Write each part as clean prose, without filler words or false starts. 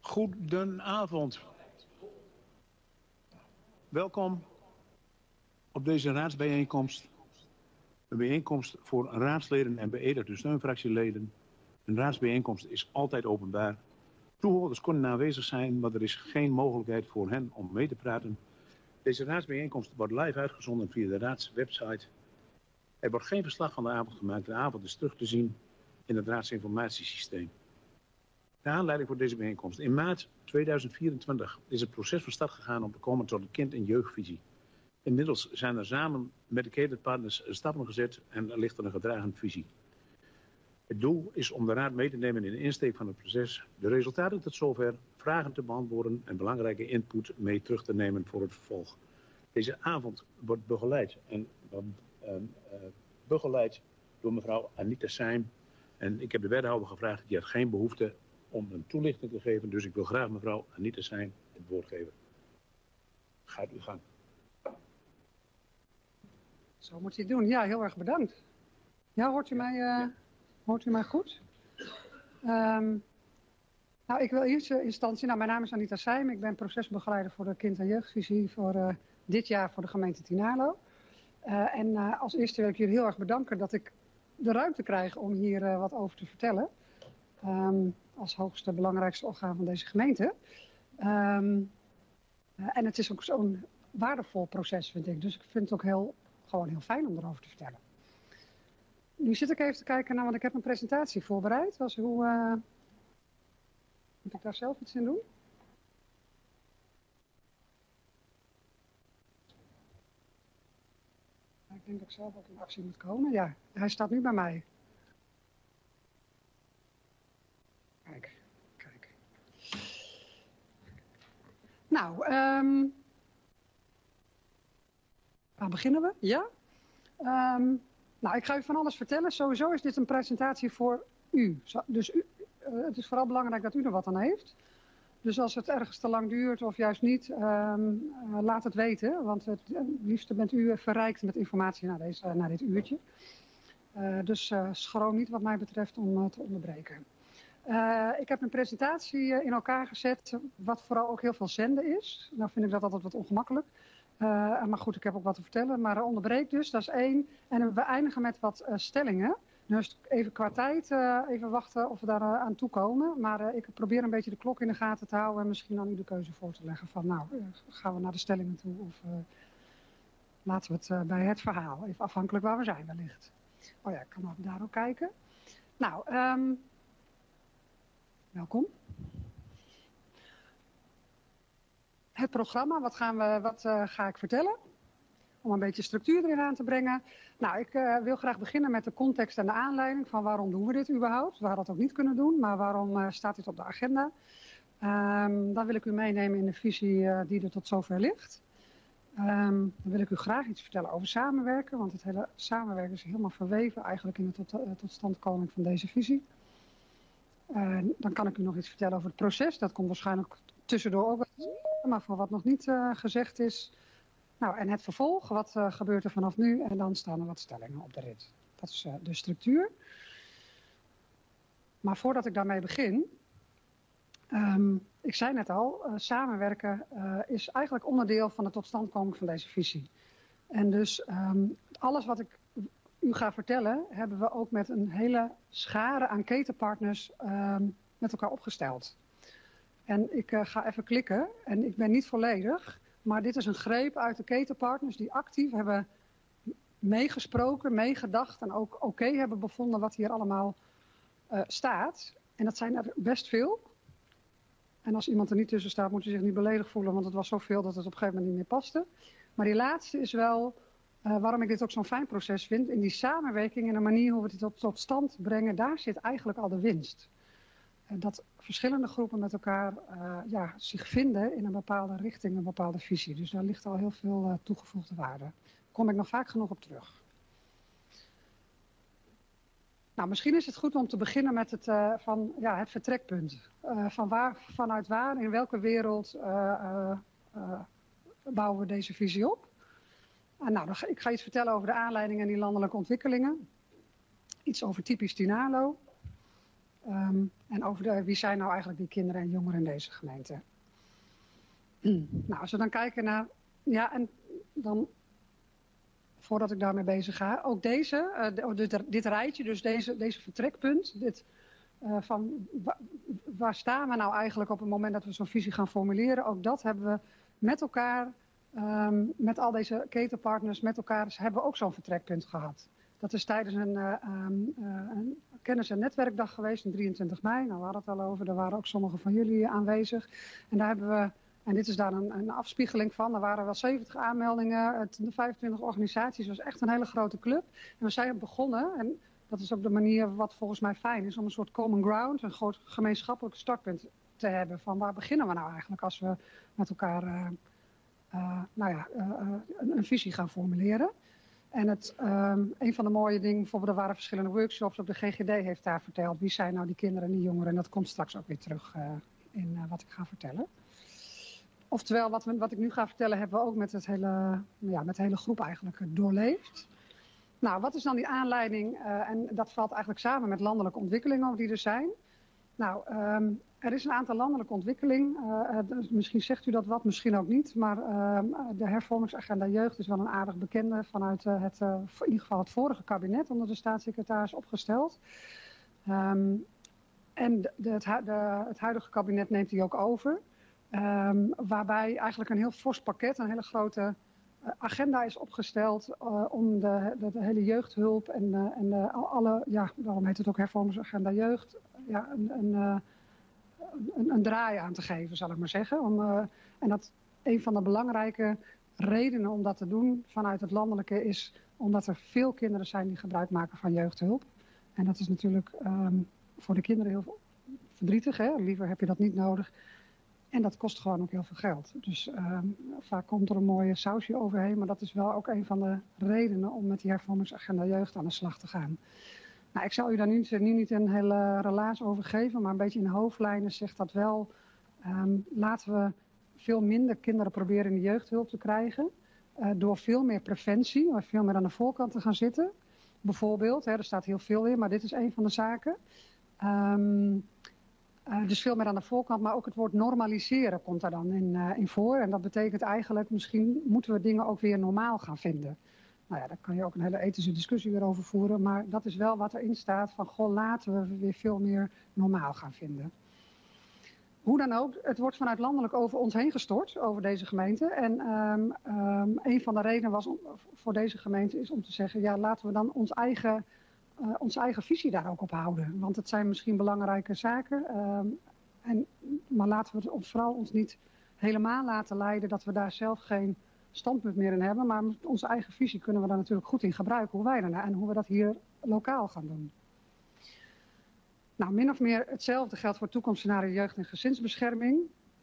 Goedenavond. Welkom op deze raadsbijeenkomst. Een bijeenkomst voor raadsleden en beëdigde steunfractieleden. Een raadsbijeenkomst is altijd openbaar. Toehoorders kunnen aanwezig zijn, maar er is geen mogelijkheid voor hen om mee te praten. Deze raadsbijeenkomst wordt live uitgezonden via de raadswebsite. Er wordt geen verslag van de avond gemaakt. De avond is terug te zien in het raadsinformatiesysteem. De aanleiding voor deze bijeenkomst. In maart 2024 is het proces van start gegaan om te komen tot een kind- en jeugdvisie. Inmiddels zijn er samen met de kaderpartners stappen gezet en er ligt er een gedragen visie. Het doel is om de raad mee te nemen in de insteek van het proces, de resultaten tot zover, vragen te beantwoorden en belangrijke input mee terug te nemen voor het vervolg. Deze avond wordt begeleid door mevrouw Anita Seim. En ik heb de wethouder gevraagd, die had geen behoefte om een toelichting te geven. Dus ik wil graag mevrouw Anita Seim het woord geven. Gaat uw gang. Zo moet je het doen. Ja, heel erg bedankt. Ja, hoort u mij goed? Nou, ik wil in eerste instantie, mijn naam is Anita Seim. Ik ben procesbegeleider voor de kind- en jeugdvisie voor dit jaar voor de gemeente Tynaarlo. En als eerste wil ik jullie heel erg bedanken dat ik de ruimte krijg om hier wat over te vertellen. Als hoogste belangrijkste orgaan van deze gemeente. En het is ook zo'n waardevol proces, vind ik. Dus ik vind het ook gewoon heel fijn om erover te vertellen. Nu zit ik even te kijken naar, want ik heb een presentatie voorbereid. Moet ik daar zelf iets in doen? Ik denk dat ik zelf ook in actie moet komen. Ja, hij staat nu bij mij. Kijk. Nou, waar beginnen we? Ja? Nou, ik ga u van alles vertellen. Sowieso is dit een presentatie voor u. Dus het is vooral belangrijk dat u er wat aan heeft. Dus als het ergens te lang duurt of juist niet, laat het weten. Want het liefst bent u verrijkt met informatie na dit uurtje. Dus schroom niet wat mij betreft om te onderbreken. Ik heb een presentatie in elkaar gezet, wat vooral ook heel veel zenden is. Nou vind ik dat altijd wat ongemakkelijk. Maar goed, ik heb ook wat te vertellen. Maar onderbreek dus, dat is 1. En we eindigen met wat stellingen. Dus even qua tijd, even wachten of we daar aan toe komen. Maar ik probeer een beetje de klok in de gaten te houden en misschien aan u de keuze voor te leggen van nou, gaan we naar de stellingen toe of laten we het bij het verhaal. Even afhankelijk waar we zijn wellicht. Oh ja, ik kan daar ook kijken. Nou, welkom. Het programma, wat ga ik vertellen? Om een beetje structuur erin aan te brengen. Nou, ik wil graag beginnen met de context en de aanleiding van waarom doen we dit überhaupt. We hadden het ook niet kunnen doen, maar waarom staat dit op de agenda? Dan wil ik u meenemen in de visie die er tot zover ligt. Dan wil ik u graag iets vertellen over samenwerken, want het hele samenwerken is helemaal verweven eigenlijk in de totstandkoming van deze visie. Dan kan ik u nog iets vertellen over het proces. Dat komt waarschijnlijk tussendoor ook, maar voor wat nog niet gezegd is. Nou, en het vervolg, wat gebeurt er vanaf nu? En dan staan er wat stellingen op de rit. Dat is de structuur. Maar voordat ik daarmee begin, ik zei net al, samenwerken is eigenlijk onderdeel van de totstandkoming van deze visie. En dus alles wat ik u ga vertellen, hebben we ook met een hele schare aan ketenpartners met elkaar opgesteld. En ik ga even klikken en ik ben niet volledig, maar dit is een greep uit de ketenpartners die actief hebben meegesproken, meegedacht en ook oké hebben bevonden wat hier allemaal staat. En dat zijn er best veel. En als iemand er niet tussen staat, moet hij zich niet beledigd voelen, want het was zoveel dat het op een gegeven moment niet meer paste. Maar die laatste is wel waarom ik dit ook zo'n fijn proces vind. In die samenwerking en de manier hoe we dit tot stand brengen, daar zit eigenlijk al de winst. Dat verschillende groepen met elkaar zich vinden in een bepaalde richting, een bepaalde visie. Dus daar ligt al heel veel toegevoegde waarde. Daar kom ik nog vaak genoeg op terug. Nou, misschien is het goed om te beginnen met het vertrekpunt. Vanuit waar, in welke wereld bouwen we deze visie op? Ik ga iets vertellen over de aanleiding en die landelijke ontwikkelingen. Iets over typisch Tynaarlo. En over wie zijn nou eigenlijk die kinderen en jongeren in deze gemeente. Nou, als we dan kijken naar... Ja, en dan... Voordat ik daarmee bezig ga. Ook dit rijtje, dus deze vertrekpunt. Waar staan we nou eigenlijk op het moment dat we zo'n visie gaan formuleren. Ook dat hebben we met elkaar, met al deze ketenpartners, met elkaar hebben we ook zo'n vertrekpunt gehad. Dat is tijdens een kennis- en netwerkdag geweest, op 23 mei. Nou, we hadden het al over, daar waren ook sommigen van jullie aanwezig. En daar hebben we... En dit is daar een afspiegeling van. Er waren wel 70 aanmeldingen, 25 organisaties. Het was echt een hele grote club. En we zijn begonnen, en dat is ook de manier wat volgens mij fijn is, om een soort common ground, een groot gemeenschappelijk startpunt te hebben. Van waar beginnen we nou eigenlijk als we met elkaar een visie gaan formuleren. En een van de mooie dingen, bijvoorbeeld er waren verschillende workshops, ook de GGD heeft daar verteld. Wie zijn nou die kinderen en die jongeren? En dat komt straks ook weer terug in wat ik ga vertellen. Oftewel, wat ik nu ga vertellen, hebben we ook met de hele groep eigenlijk doorleefd. Nou, wat is dan die aanleiding? En dat valt eigenlijk samen met landelijke ontwikkelingen die er zijn. Nou, er is een aantal landelijke ontwikkelingen. Misschien zegt u dat wat, misschien ook niet. Maar de hervormingsagenda jeugd is wel een aardig bekende vanuit in ieder geval het vorige kabinet onder de staatssecretaris opgesteld. En het huidige kabinet neemt die ook over. Waarbij eigenlijk een heel fors pakket, een hele grote agenda is opgesteld om de hele jeugdhulp en alle, ja, waarom heet het ook hervormingsagenda jeugd, ja, een draai aan te geven, zal ik maar zeggen. En dat een van de belangrijke redenen om dat te doen vanuit het landelijke is omdat er veel kinderen zijn die gebruik maken van jeugdhulp. En dat is natuurlijk voor de kinderen heel verdrietig, hè? Liever heb je dat niet nodig. En dat kost gewoon ook heel veel geld. Dus vaak komt er een mooie sausje overheen. Maar dat is wel ook een van de redenen om met die hervormingsagenda jeugd aan de slag te gaan. Nou, ik zal u daar nu niet een hele relaas over geven. Maar een beetje in de hoofdlijnen zegt dat wel. Laten we veel minder kinderen proberen in de jeugdhulp te krijgen. Door veel meer preventie. Veel meer aan de voorkant te gaan zitten. Bijvoorbeeld, er staat heel veel in. Maar dit is een van de zaken. Dus veel meer aan de voorkant, maar ook het woord normaliseren komt daar dan in voor. En dat betekent eigenlijk, misschien moeten we dingen ook weer normaal gaan vinden. Nou ja, daar kan je ook een hele ethische discussie weer over voeren. Maar dat is wel wat erin staat van, goh, laten we weer veel meer normaal gaan vinden. Hoe dan ook, het wordt vanuit landelijk over ons heen gestort, over deze gemeente. En een van de redenen voor deze gemeente is om te zeggen, ja, laten we dan onze eigen visie daar ook op houden. Want het zijn misschien belangrijke zaken. Maar laten we vooral ons niet helemaal laten leiden dat we daar zelf geen standpunt meer in hebben. Maar met onze eigen visie kunnen we daar natuurlijk goed in gebruiken. Hoe wij daarna en hoe we dat hier lokaal gaan doen. Nou, min of meer hetzelfde geldt voor toekomstscenario jeugd- en gezinsbescherming.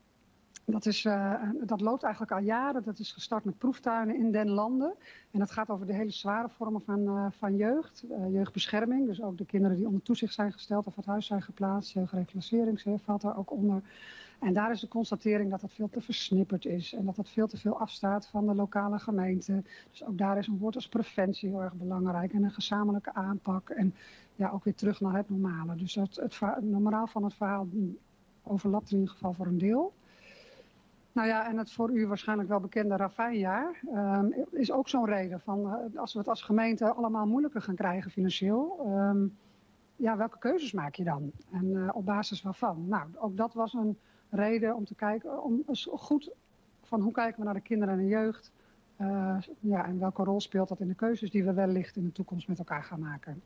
Dat loopt eigenlijk al jaren. Dat is gestart met proeftuinen in den landen. En dat gaat over de hele zware vormen van jeugd. Jeugdbescherming, dus ook de kinderen die onder toezicht zijn gesteld of uit huis zijn geplaatst. Jeugdreclassering valt daar ook onder. En daar is de constatering dat dat veel te versnipperd is. En dat dat veel te veel afstaat van de lokale gemeente. Dus ook daar is een woord als preventie heel erg belangrijk. En een gezamenlijke aanpak. En ja, ook weer terug naar het normale. Dus het moraal van het verhaal overlapt in ieder geval voor een deel. Nou ja, en het voor u waarschijnlijk wel bekende ravijnjaar is ook zo'n reden van als we het als gemeente allemaal moeilijker gaan krijgen financieel, ja, welke keuzes maak je dan? En op basis waarvan? Nou, ook dat was een reden om te kijken, om goed van hoe kijken we naar de kinderen en de jeugd, ja, en welke rol speelt dat in de keuzes die we wellicht in de toekomst met elkaar gaan maken.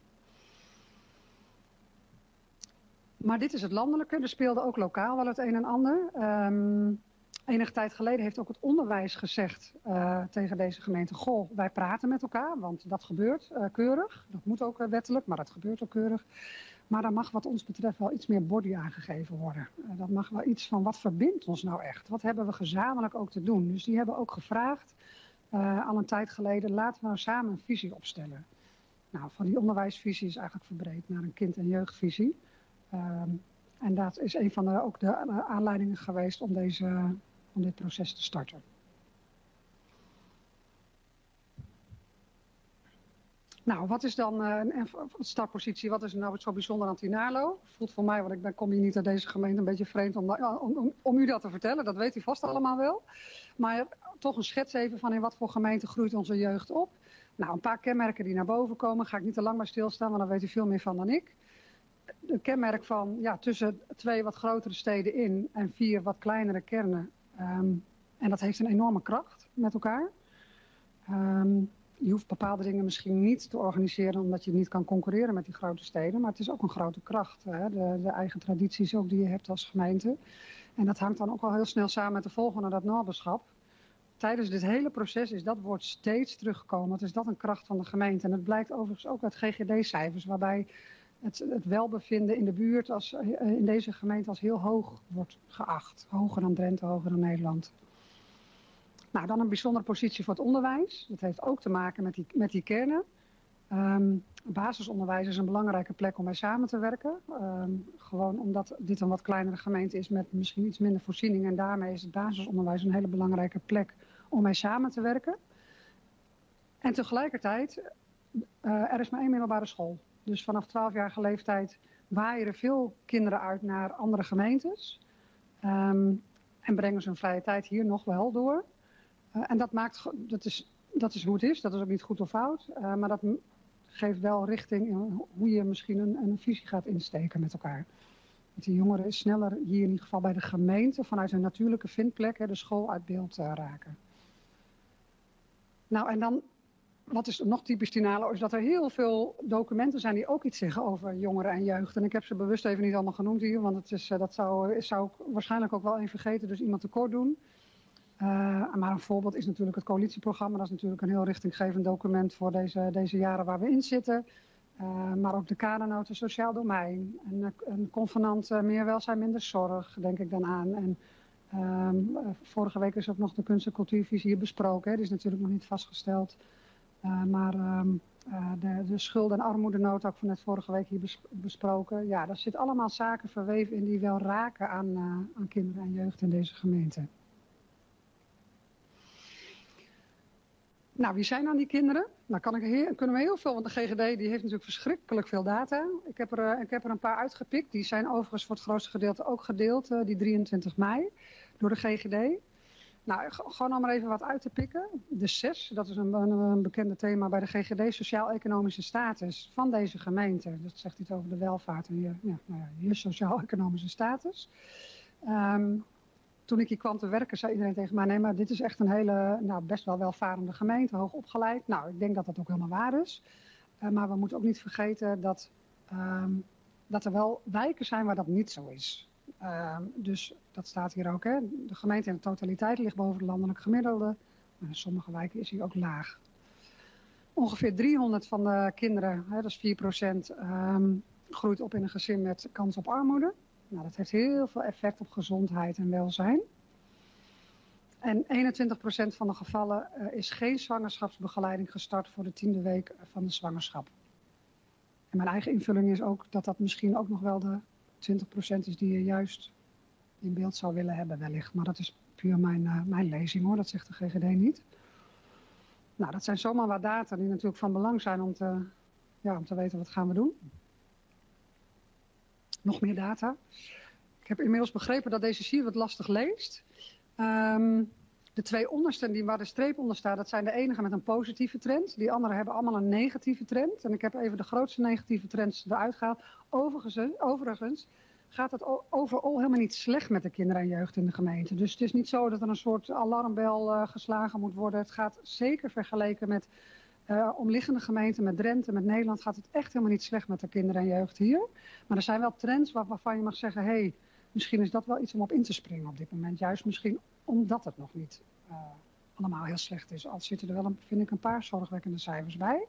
Maar dit is het landelijke, er speelde ook lokaal wel het een en ander. Enige tijd geleden heeft ook het onderwijs gezegd tegen deze gemeente, goh, wij praten met elkaar, want dat gebeurt keurig. Dat moet ook wettelijk, maar dat gebeurt ook keurig. Maar daar mag wat ons betreft wel iets meer body aangegeven worden. Dat mag wel iets van, wat verbindt ons nou echt? Wat hebben we gezamenlijk ook te doen? Dus die hebben ook gevraagd, al een tijd geleden, laten we nou samen een visie opstellen. Nou, van die onderwijsvisie is eigenlijk verbreed naar een kind- en jeugdvisie. En dat is een van de aanleidingen geweest om dit proces te starten. Nou, wat is dan een startpositie? Wat is nou zo bijzonder aan Tinalo? Voelt voor mij, want kom hier niet uit deze gemeente, een beetje vreemd om u dat te vertellen. Dat weet u vast allemaal wel. Maar toch een schets even van in wat voor gemeente groeit onze jeugd op. Nou, een paar kenmerken die naar boven komen. Ga ik niet te lang bij stilstaan, want daar weet u veel meer van dan ik. Een kenmerk van tussen 2 wat grotere steden in en 4 wat kleinere kernen. En dat heeft een enorme kracht met elkaar. Je hoeft bepaalde dingen misschien niet te organiseren omdat je niet kan concurreren met die grote steden. Maar het is ook een grote kracht. Hè? De eigen tradities ook die je hebt als gemeente. En dat hangt dan ook al heel snel samen met de volgende, dat naberschap. Tijdens dit hele proces is dat woord steeds teruggekomen. Wat is dat een kracht van de gemeente? En het blijkt overigens ook uit GGD-cijfers, waarbij het welbevinden in de buurt in deze gemeente als heel hoog wordt geacht. Hoger dan Drenthe, hoger dan Nederland. Nou, dan een bijzondere positie voor het onderwijs. Dat heeft ook te maken met die kernen. Basisonderwijs is een belangrijke plek om mee samen te werken. Gewoon omdat dit een wat kleinere gemeente is met misschien iets minder voorzieningen. En daarmee is het basisonderwijs een hele belangrijke plek om mee samen te werken. En tegelijkertijd, er is maar 1 middelbare school. Dus vanaf 12-jarige leeftijd waaien er veel kinderen uit naar andere gemeentes. En brengen ze hun vrije tijd hier nog wel door. En dat is hoe het is. Dat is ook niet goed of fout. Maar dat geeft wel richting in hoe je misschien een visie gaat insteken met elkaar. Dat die jongeren sneller hier in ieder geval bij de gemeente vanuit hun natuurlijke vindplek, de school uit beeld raken. Nou, en dan, wat is nog typisch Tinalo, is dat er heel veel documenten zijn die ook iets zeggen over jongeren en jeugd. En ik heb ze bewust even niet allemaal genoemd hier, want dat zou ik waarschijnlijk ook wel even vergeten, dus iemand tekort doen. Maar een voorbeeld is natuurlijk het coalitieprogramma. Dat is natuurlijk een heel richtinggevend document voor deze jaren waar we in zitten. Maar ook de kadernota sociaal domein. Een convenant meer welzijn, minder zorg, denk ik dan aan. En vorige week is ook nog de kunst- en cultuurvisie hier besproken. Hè. Die is natuurlijk nog niet vastgesteld. Maar de schuld- en armoedenota ook van net vorige week hier besproken. Ja, daar zit allemaal zaken verweven in die wel raken aan kinderen en jeugd in deze gemeente. Nou, wie zijn dan die kinderen? Nou, kunnen we heel veel, want de GGD die heeft natuurlijk verschrikkelijk veel data. Ik heb er een paar uitgepikt. Die zijn overigens voor het grootste gedeelte ook gedeeld, die 23 mei, door de GGD. Nou, gewoon om er even wat uit te pikken. De SES, dat is een bekende thema bij de GGD, sociaal-economische status van deze gemeente. Dat zegt iets over de welvaart en je sociaal-economische status. Toen ik hier kwam te werken, zei iedereen tegen mij, nee, maar dit is echt een hele, best wel welvarende gemeente, hoog opgeleid. Nou, ik denk dat dat ook helemaal waar is. Maar we moeten ook niet vergeten dat er wel wijken zijn waar dat niet zo is. Dus dat staat hier ook, hè. De gemeente in de totaliteit ligt boven het landelijk gemiddelde. Maar in sommige wijken is hij ook laag. Ongeveer 300 van de kinderen, dat is 4%, groeit op in een gezin met kans op armoede. Nou, dat heeft heel veel effect op gezondheid en welzijn. En 21% van de gevallen is geen zwangerschapsbegeleiding gestart voor de 10e week van de zwangerschap. En mijn eigen invulling is ook dat misschien ook nog wel de 20% is die je juist in beeld zou willen hebben wellicht. Maar dat is puur mijn lezing hoor, dat zegt de GGD niet. Nou, dat zijn zomaar wat data die natuurlijk van belang zijn om te weten wat gaan we doen. Nog meer data. Ik heb inmiddels begrepen dat deze sheet wat lastig leest. De 2 onderste waar de streep onder staat, dat zijn de enige met een positieve trend. Die anderen hebben allemaal een negatieve trend. En ik heb even de grootste negatieve trends eruit gehaald. Overigens gaat het overal helemaal niet slecht met de kinderen en jeugd in de gemeente. Dus het is niet zo dat er een soort alarmbel geslagen moet worden. Het gaat zeker vergeleken met omliggende gemeenten, met Drenthe, met Nederland, gaat het echt helemaal niet slecht met de kinderen en jeugd hier. Maar er zijn wel trends waarvan je mag zeggen, hey, misschien is dat wel iets om op in te springen op dit moment. Juist misschien omdat het nog niet allemaal heel slecht is. Al zitten er wel, vind ik, een paar zorgwekkende cijfers bij.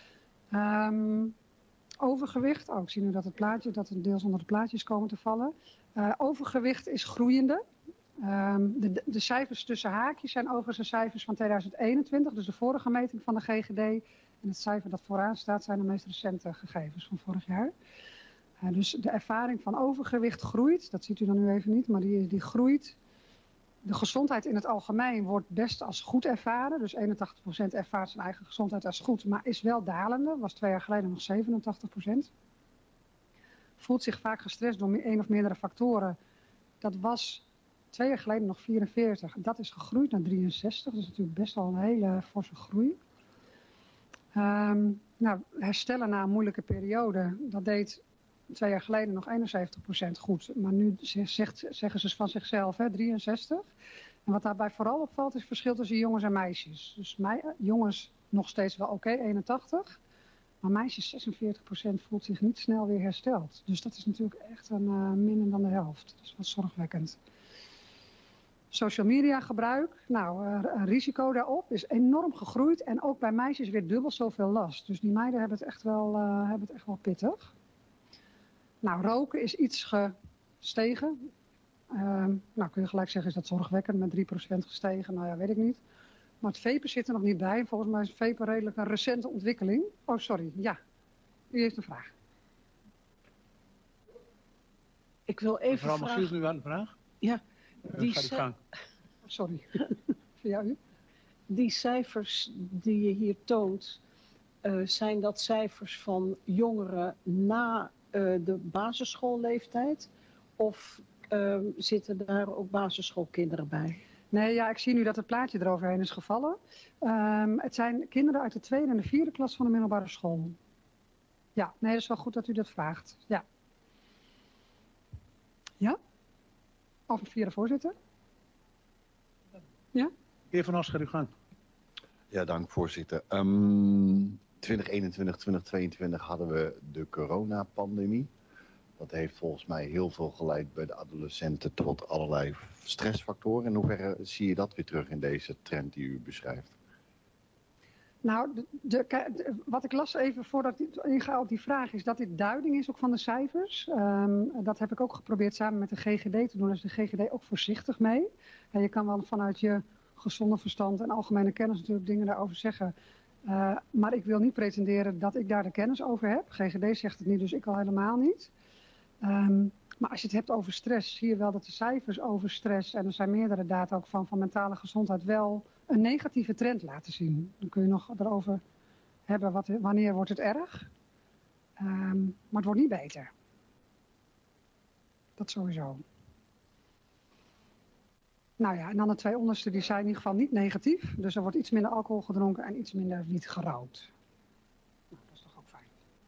Overgewicht, ik zie nu dat het deels onder de plaatjes komen te vallen. Overgewicht is groeiende. De cijfers tussen haakjes zijn overigens de cijfers van 2021, dus de vorige meting van de GGD. En het cijfer dat vooraan staat zijn de meest recente gegevens van vorig jaar. Dus de ervaring van overgewicht groeit, dat ziet u dan nu even niet, maar die groeit De gezondheid in het algemeen wordt best als goed ervaren. Dus 81% ervaart zijn eigen gezondheid als goed, maar is wel dalende. Was 2 jaar geleden nog 87%. Voelt zich vaak gestrest door één of meerdere factoren. Dat was 2 jaar geleden nog 44. Dat is gegroeid naar 63. Dat is natuurlijk best wel een hele forse groei. Herstellen na een moeilijke periode, dat deed 2 jaar geleden nog 71% goed. Maar nu zeggen ze van zichzelf 63. En wat daarbij vooral opvalt is het verschil tussen jongens en meisjes. Dus jongens nog steeds wel oké, 81. Maar meisjes 46% voelt zich niet snel weer hersteld. Dus dat is natuurlijk echt minder dan de helft. Dat is wat zorgwekkend. Social media gebruik, een risico daarop is enorm gegroeid. En ook bij meisjes weer dubbel zoveel last. Dus die meiden hebben het echt wel pittig. Nou, roken is iets gestegen. Kun je gelijk zeggen, is dat zorgwekkend met 3% gestegen? Nou ja, weet ik niet. Maar het vapen zit er nog niet bij. Volgens mij is vapen redelijk een recente ontwikkeling. Oh, sorry. Ja, u heeft een vraag. Ik wil even mevrouw, mag u nu aan de vraag? Ja. Sorry. Via u. Die cijfers die je hier toont, zijn dat cijfers van jongeren na de basisschoolleeftijd? Of zitten daar ook basisschoolkinderen bij? Nee, ja, ik zie nu dat het plaatje eroverheen is gevallen. Het zijn kinderen uit de 2e en de 4e klas van de middelbare school. Ja, nee, dat is wel goed dat u dat vraagt. Ja. Ja? Of via de voorzitter? Ja? Heer Van As, ga uw gang. Ja, dank voorzitter. 2021, 2022 hadden we de coronapandemie. Dat heeft volgens mij heel veel geleid bij de adolescenten tot allerlei stressfactoren. In hoeverre zie je dat weer terug in deze trend die u beschrijft? Nou, wat ik las even voordat ik inga op die vraag is dat dit duiding is ook van de cijfers. Dat heb ik ook geprobeerd samen met de GGD te doen. Daar is de GGD ook voorzichtig mee. En je kan wel vanuit je gezonde verstand en algemene kennis natuurlijk dingen daarover zeggen. Maar ik wil niet pretenderen dat ik daar de kennis over heb. GGD zegt het niet, dus ik al helemaal niet. Maar als je het hebt over stress, zie je wel dat de cijfers over stress, en er zijn meerdere data ook van mentale gezondheid, wel een negatieve trend laten zien. Dan kun je nog erover hebben, wanneer wordt het erg. Maar het wordt niet beter. Dat sowieso. Nou ja, en dan de 2 onderste, die zijn in ieder geval niet negatief. Dus er wordt iets minder alcohol gedronken en iets minder wiet gerookt. Nou, dat is toch ook fijn.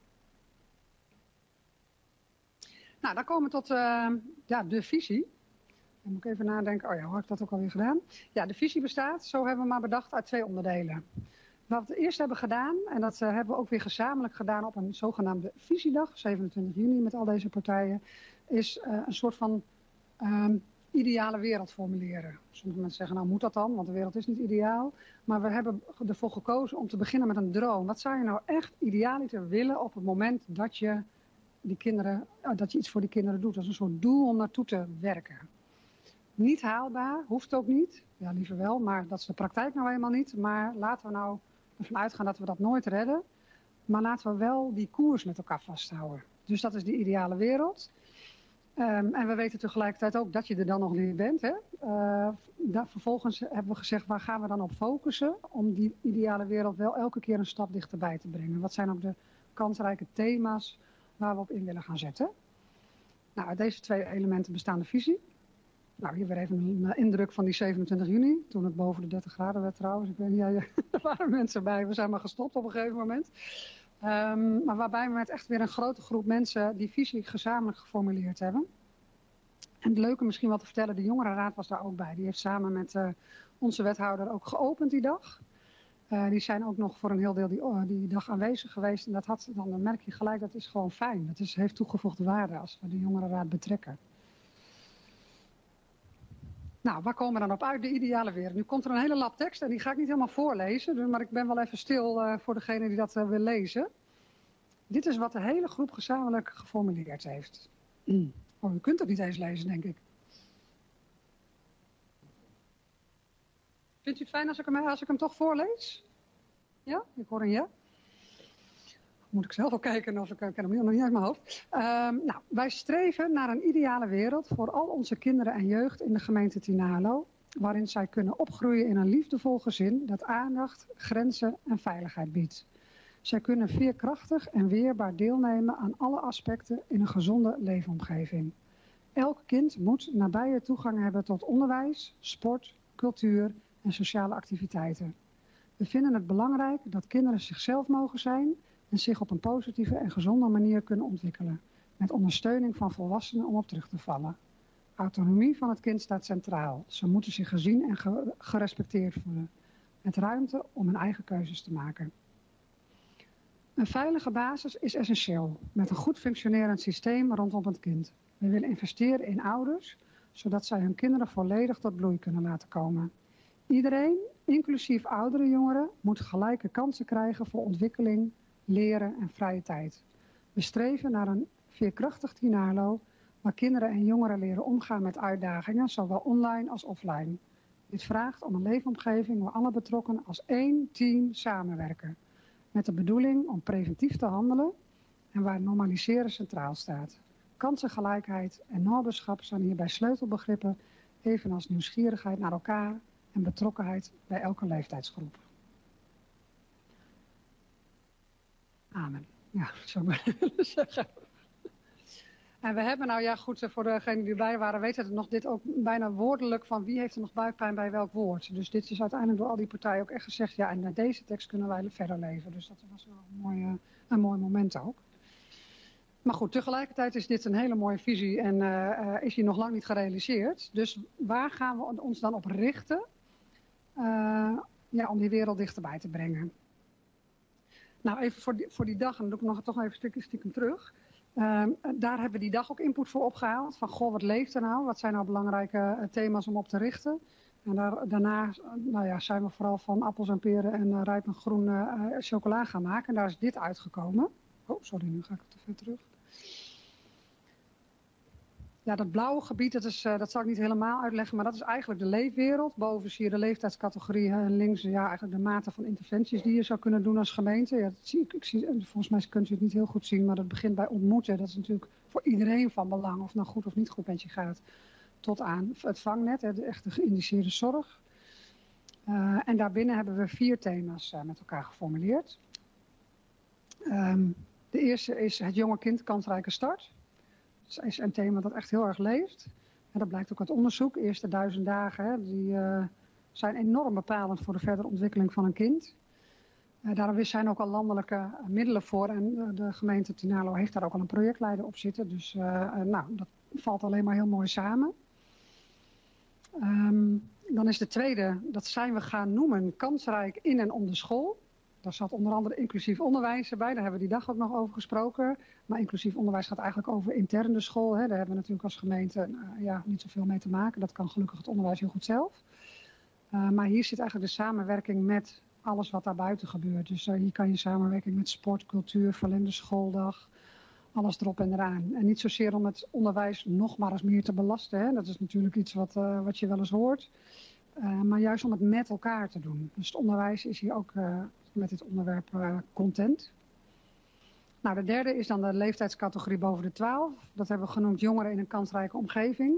Nou, dan komen we tot de visie. Dan moet ik even nadenken, oh ja, hoe heb ik dat ook alweer gedaan? Ja, de visie bestaat, zo hebben we maar bedacht, uit 2 onderdelen. Wat we eerst hebben gedaan, en dat hebben we ook weer gezamenlijk gedaan op een zogenaamde visiedag, 27 juni met al deze partijen, is een soort van ideale wereld formuleren. Sommige mensen zeggen, nou moet dat dan, want de wereld is niet ideaal. Maar we hebben ervoor gekozen om te beginnen met een droom. Wat zou je nou echt idealiter willen op het moment dat je iets voor die kinderen doet? Dat is een soort doel om naartoe te werken. Niet haalbaar, hoeft ook niet. Ja, liever wel, maar dat is de praktijk nou helemaal niet. Maar laten we nou ervan uitgaan dat we dat nooit redden. Maar laten we wel die koers met elkaar vasthouden. Dus dat is die ideale wereld. En we weten tegelijkertijd ook dat je er dan nog niet bent. Hè? Vervolgens hebben we gezegd, waar gaan we dan op focussen? Om die ideale wereld wel elke keer een stap dichterbij te brengen. Wat zijn ook de kansrijke thema's waar we op in willen gaan zetten? Nou, uit deze 2 elementen bestaan de visie. Nou, hier weer even een indruk van die 27 juni. Toen het boven de 30 graden werd trouwens. Ik weet niet, er waren mensen bij. We zijn maar gestopt op een gegeven moment. Maar waarbij we met echt weer een grote groep mensen die visie gezamenlijk geformuleerd hebben. En het leuke misschien wel te vertellen, de jongerenraad was daar ook bij. Die heeft samen met onze wethouder ook geopend die dag. Die zijn ook nog voor een heel deel die dag aanwezig geweest. En dan merk je gelijk, dat is gewoon fijn. Dat heeft toegevoegde waarde als we de jongerenraad betrekken. Nou, waar komen we dan op uit? De ideale wereld. Nu komt er een hele lap tekst en die ga ik niet helemaal voorlezen. Maar ik ben wel even stil voor degene die dat wil lezen. Dit is wat de hele groep gezamenlijk geformuleerd heeft. Oh, u kunt het niet eens lezen, denk ik. Vindt u het fijn als ik hem toch voorlees? Ja? Ik hoor een ja. Moet ik zelf ook kijken of ik ken hem nog niet uit mijn hoofd. Wij streven naar een ideale wereld voor al onze kinderen en jeugd in de gemeente Tynaarlo. waarin zij kunnen opgroeien in een liefdevol gezin dat aandacht, grenzen en veiligheid biedt. Zij kunnen veerkrachtig en weerbaar deelnemen aan alle aspecten in een gezonde leefomgeving. Elk kind moet nabije toegang hebben tot onderwijs, sport, cultuur en sociale activiteiten. We vinden het belangrijk dat kinderen zichzelf mogen zijn en zich op een positieve en gezonde manier kunnen ontwikkelen, met ondersteuning van volwassenen om op terug te vallen. Autonomie van het kind staat centraal. Ze moeten zich gezien en gerespecteerd voelen, met ruimte om hun eigen keuzes te maken. Een veilige basis is essentieel, met een goed functionerend systeem rondom het kind. We willen investeren in ouders, zodat zij hun kinderen volledig tot bloei kunnen laten komen. Iedereen, inclusief oudere jongeren, moet gelijke kansen krijgen voor ontwikkeling, leren en vrije tijd. We streven naar een veerkrachtig Tinalo, waar kinderen en jongeren leren omgaan met uitdagingen, zowel online als offline. Dit vraagt om een leefomgeving waar alle betrokkenen als één team samenwerken, met de bedoeling om preventief te handelen en waar normaliseren centraal staat. Kansengelijkheid en naberschap zijn hierbij sleutelbegrippen, evenals nieuwsgierigheid naar elkaar en betrokkenheid bij elke leeftijdsgroep. Amen. Ja, zo moet ik willen zeggen. En we hebben nou, ja goed, voor degenen die erbij waren, weten het nog, dit ook bijna woordelijk van wie heeft er nog buikpijn bij welk woord. Dus dit is uiteindelijk door al die partijen ook echt gezegd, ja, en naar deze tekst kunnen wij verder leven. Dus dat was wel een mooi moment ook. Maar goed, tegelijkertijd is dit een hele mooie visie en is die nog lang niet gerealiseerd. Dus waar gaan we ons dan op richten om die wereld dichterbij te brengen? Nou, even voor die dag, en dan doe ik toch even stiekem terug. Daar hebben we die dag ook input voor opgehaald. Van, goh, wat leeft er nou? Wat zijn nou belangrijke thema's om op te richten? En daarna zijn we vooral van appels en peren en rijp en groen chocola gaan maken. En daar is dit uitgekomen. Oh, sorry, nu ga ik te ver terug. Ja, dat blauwe gebied, dat zal ik niet helemaal uitleggen, maar dat is eigenlijk de leefwereld. Boven zie je de leeftijdscategorieën en links eigenlijk de mate van interventies die je zou kunnen doen als gemeente. Ja, dat zie ik zie, volgens mij kunt u het niet heel goed zien, maar dat begint bij ontmoeten. Dat is natuurlijk voor iedereen van belang, of het nou goed of niet goed met je gaat. Tot aan het vangnet, de echte geïndiceerde zorg. En daarbinnen hebben we 4 thema's met elkaar geformuleerd. De eerste is het jonge kind kansrijke start. Dat is een thema dat echt heel erg leeft. En dat blijkt ook uit onderzoek. De eerste 1000 dagen die zijn enorm bepalend voor de verdere ontwikkeling van een kind. Daar zijn ook al landelijke middelen voor. En de gemeente Tinalo heeft daar ook al een projectleider op zitten. Dus dat valt alleen maar heel mooi samen. Dan is de tweede, dat zijn we gaan noemen, kansrijk in en om de school. Daar zat onder andere inclusief onderwijs bij. Daar hebben we die dag ook nog over gesproken. Maar inclusief onderwijs gaat eigenlijk over intern de school. Daar hebben we natuurlijk als gemeente niet zoveel mee te maken. Dat kan gelukkig het onderwijs heel goed zelf. Maar hier zit eigenlijk de samenwerking met alles wat daar buiten gebeurt. Dus hier kan je samenwerking met sport, cultuur, verlengde schooldag. Alles erop en eraan. En niet zozeer om het onderwijs nog maar eens meer te belasten. Hè. Dat is natuurlijk iets wat je wel eens hoort. Maar juist om het met elkaar te doen. Dus het onderwijs is hier ook met dit onderwerp content. Nou, de derde is dan de leeftijdscategorie boven de 12. Dat hebben we genoemd jongeren in een kansrijke omgeving.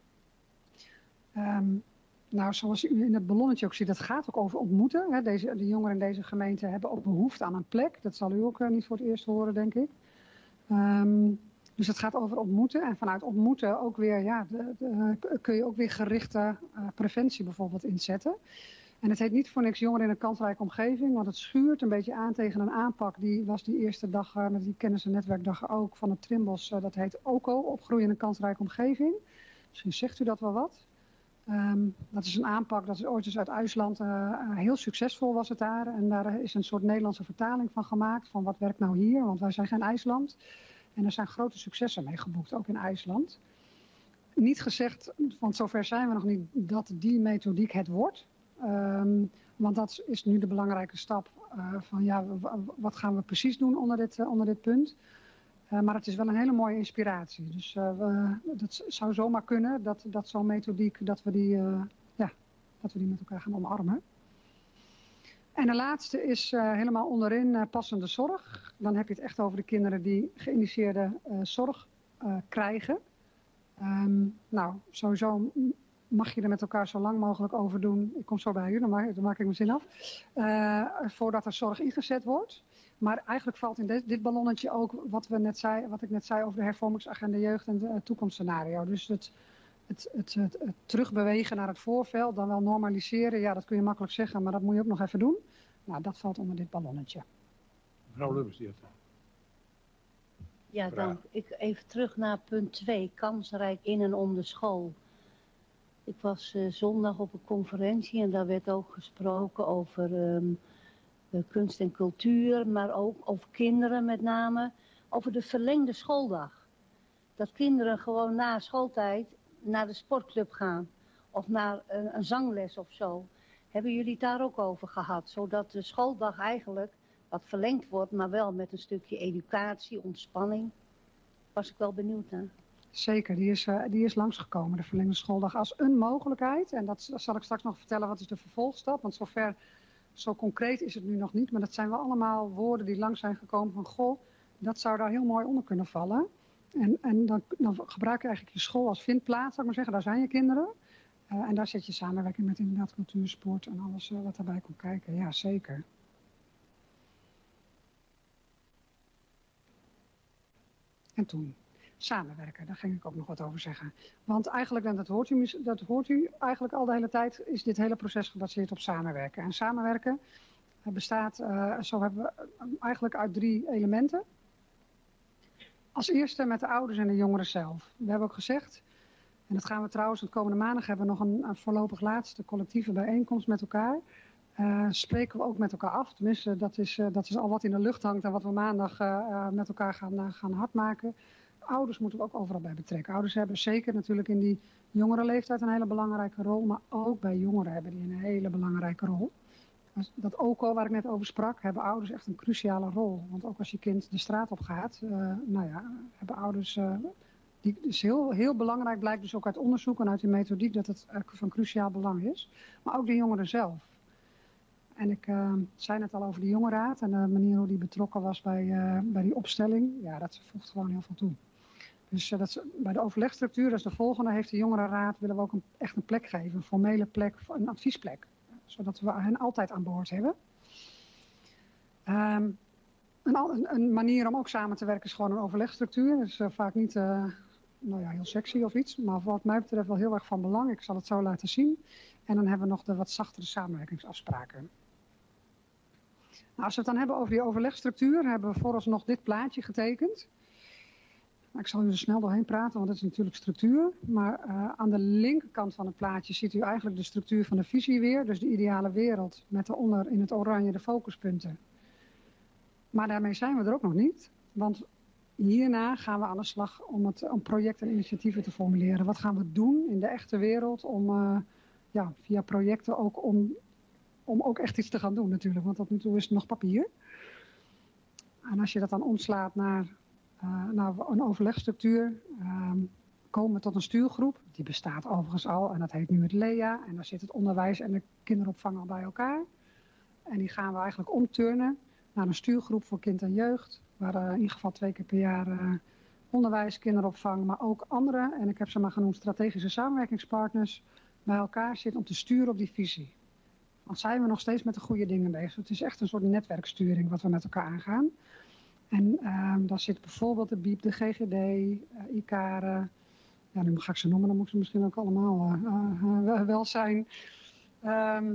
Zoals u in het ballonnetje ook ziet, dat gaat ook over ontmoeten. Hè. De jongeren in deze gemeente hebben ook behoefte aan een plek. Dat zal u ook niet voor het eerst horen, denk ik. Dus het gaat over ontmoeten. En vanuit ontmoeten ook weer, kun je ook weer gerichte preventie bijvoorbeeld inzetten. En het heet niet voor niks jongeren in een kansrijke omgeving, want het schuurt een beetje aan tegen een aanpak. Die was die eerste dag met die kennis- en netwerkdag ook van het Trimbos. Dat heet OCO, opgroeien in een kansrijke omgeving. Misschien zegt u dat wel wat. Dat is een aanpak, dat is ooit eens uit IJsland. Heel succesvol was het daar. En daar is een soort Nederlandse vertaling van gemaakt. Van wat werkt nou hier, want wij zijn geen IJsland. En er zijn grote successen mee geboekt, ook in IJsland. Niet gezegd, want zover zijn we nog niet, dat die methodiek het wordt. Want dat is nu de belangrijke stap wat gaan we precies doen onder dit punt. Maar het is wel een hele mooie inspiratie. Dus dat zou zomaar kunnen dat zo'n methodiek, dat we die met elkaar gaan omarmen. En de laatste is helemaal onderin passende zorg. Dan heb je het echt over de kinderen die geïnitieerde zorg krijgen. Sowieso mag je er met elkaar zo lang mogelijk over doen. Ik kom zo bij u, dan maak ik mijn zin af. Voordat er zorg ingezet wordt. Maar eigenlijk valt in dit ballonnetje ook wat ik net zei over de hervormingsagenda jeugd en het toekomstscenario. Dus het terugbewegen naar het voorveld, dan wel normaliseren. Ja, dat kun je makkelijk zeggen, maar dat moet je ook nog even doen. Nou, dat valt onder dit ballonnetje. Mevrouw Lubbers, die heeft Ja, vraag. dank. Ik even terug naar punt 2, kansrijk in en om de school. Ik was zondag op een conferentie en daar werd ook gesproken over kunst en cultuur, maar ook over kinderen met name, over de verlengde schooldag. Dat kinderen gewoon na schooltijd naar de sportclub gaan of naar een zangles of zo. Hebben jullie het daar ook over gehad? Zodat de schooldag eigenlijk wat verlengd wordt, maar wel met een stukje educatie, ontspanning. Was ik wel benieuwd naar. Zeker, die is langsgekomen, de verlengde schooldag, als een mogelijkheid. En dat zal ik straks nog vertellen, wat is de vervolgstap. Want zo concreet is het nu nog niet. Maar dat zijn wel allemaal woorden die langs zijn gekomen van, goh, dat zou daar heel mooi onder kunnen vallen. En dan gebruik je eigenlijk je school als vindplaats, zou ik maar zeggen. Daar zijn je kinderen. En daar zet je samenwerking met inderdaad cultuur, sport en alles wat daarbij komt kijken. Ja, zeker. En toen, samenwerken, daar ging ik ook nog wat over zeggen. Want eigenlijk, en dat hoort u eigenlijk al de hele tijd, is dit hele proces gebaseerd op samenwerken. En samenwerken bestaat, zo hebben we eigenlijk uit 3 elementen. Als eerste met de ouders en de jongeren zelf. We hebben ook gezegd, en dat gaan we trouwens, de komende maandag hebben we nog een voorlopig laatste collectieve bijeenkomst met elkaar. Spreken we ook met elkaar af. Tenminste, dat is al wat in de lucht hangt en wat we maandag met elkaar gaan hardmaken. Ouders moeten we ook overal bij betrekken. Ouders hebben zeker natuurlijk in die jongere leeftijd een hele belangrijke rol, maar ook bij jongeren hebben die een hele belangrijke rol. Dat ook al waar ik net over sprak, hebben ouders echt een cruciale rol. Want ook als je kind de straat op gaat, hebben ouders, die is heel belangrijk, blijkt dus ook uit onderzoek en uit de methodiek dat het van cruciaal belang is. Maar ook de jongeren zelf. En ik zei net al over de jongerenraad en de manier hoe die betrokken was bij die opstelling. Ja, dat voegt gewoon heel veel toe. Dus bij de overlegstructuur, dat is de volgende, heeft de jongerenraad, willen we ook echt een plek geven. Een formele plek, een adviesplek. Zodat we hen altijd aan boord hebben. Een manier om ook samen te werken is gewoon een overlegstructuur. Dat is vaak niet heel sexy of iets. Maar wat mij betreft wel heel erg van belang. Ik zal het zo laten zien. En dan hebben we nog de wat zachtere samenwerkingsafspraken. Nou, als we het dan hebben over die overlegstructuur, hebben we vooralsnog dit plaatje getekend. Ik zal u er snel doorheen praten, want dat is natuurlijk structuur. Maar aan de linkerkant van het plaatje ziet u eigenlijk de structuur van de visie weer. Dus de ideale wereld met daaronder in het oranje de focuspunten. Maar daarmee zijn we er ook nog niet. Want hierna gaan we aan de slag om projecten en initiatieven te formuleren. Wat gaan we doen in de echte wereld om via projecten ook om ook echt iets te gaan doen natuurlijk. Want tot nu toe is het nog papier. En als je dat dan omslaat naar een overlegstructuur, komen we tot een stuurgroep. Die bestaat overigens al en dat heet nu het LEA. En daar zit het onderwijs en de kinderopvang al bij elkaar. En die gaan we eigenlijk omturnen naar een stuurgroep voor kind en jeugd. Waar in ieder geval 2 keer per jaar onderwijs, kinderopvang, maar ook andere, en ik heb ze maar genoemd strategische samenwerkingspartners, bij elkaar zitten om te sturen op die visie. Want zijn we nog steeds met de goede dingen bezig. Het is echt een soort netwerksturing wat we met elkaar aangaan. En daar zit bijvoorbeeld de BIEB, de GGD, ICARE. Ja, nu ga ik ze noemen, dan moet ik ze misschien ook allemaal wel zijn. En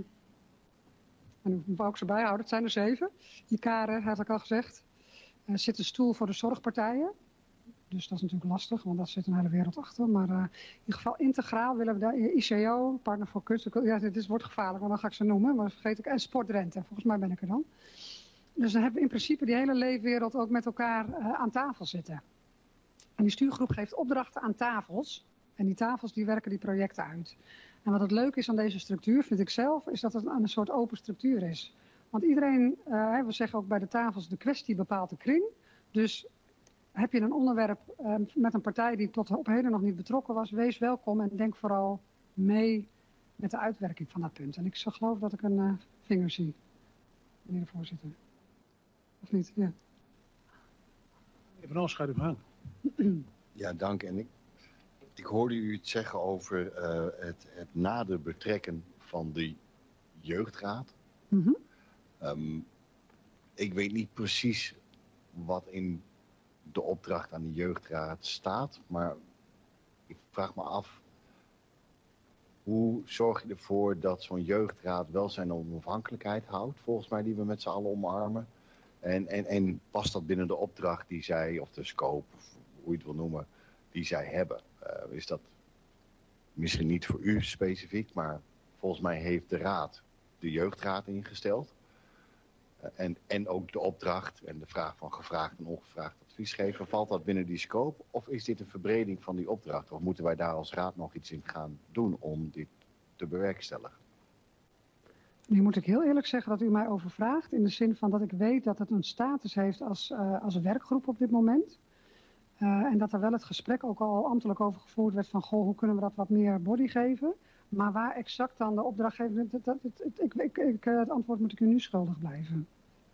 ik moet ook ze bijhouden, het zijn er 7. ICARE, had ik al gezegd. Er zit een stoel voor de zorgpartijen. Dus dat is natuurlijk lastig, want daar zit een hele wereld achter. Maar in ieder geval integraal willen we daar ICO, Partner voor Kunst. Ja, dit wordt gevaarlijk, want dan ga ik ze noemen. Maar vergeet ik, en sportrente, volgens mij ben ik er dan. Dus dan hebben we in principe die hele leefwereld ook met elkaar aan tafel zitten. En die stuurgroep geeft opdrachten aan tafels. En die tafels die werken die projecten uit. En wat het leuke is aan deze structuur, vind ik zelf, is dat het een soort open structuur is. Want iedereen, we zeggen ook bij de tafels, de kwestie bepaalt de kring. Dus heb je een onderwerp met een partij die tot op heden nog niet betrokken was, wees welkom en denk vooral mee met de uitwerking van dat punt. En ik geloof dat ik een vinger zie, meneer de voorzitter. Of niet? Ja. Even schuif uw gang. Ja, dank. En Ik hoorde u het zeggen over het nader betrekken van de jeugdraad. Mhm. Ik weet niet precies wat in de opdracht aan de jeugdraad staat, maar ik vraag me af, hoe zorg je ervoor dat zo'n jeugdraad wel zijn onafhankelijkheid houdt, volgens mij die we met z'n allen omarmen? En past dat binnen de opdracht die zij, of de scope, of hoe je het wil noemen, die zij hebben? Is dat misschien niet voor u specifiek, maar volgens mij heeft de raad de jeugdraad ingesteld. En ook de opdracht en de vraag van gevraagd en ongevraagd advies geven. Valt dat binnen die scope of is dit een verbreding van die opdracht? Of moeten wij daar als raad nog iets in gaan doen om dit te bewerkstelligen? Nu moet ik heel eerlijk zeggen dat u mij overvraagt. In de zin van dat ik weet dat het een status heeft als een werkgroep op dit moment. En dat er wel het gesprek ook al ambtelijk over gevoerd werd van, goh, hoe kunnen we dat wat meer body geven? Maar waar exact dan de opdrachtgever, het antwoord moet ik u nu schuldig blijven.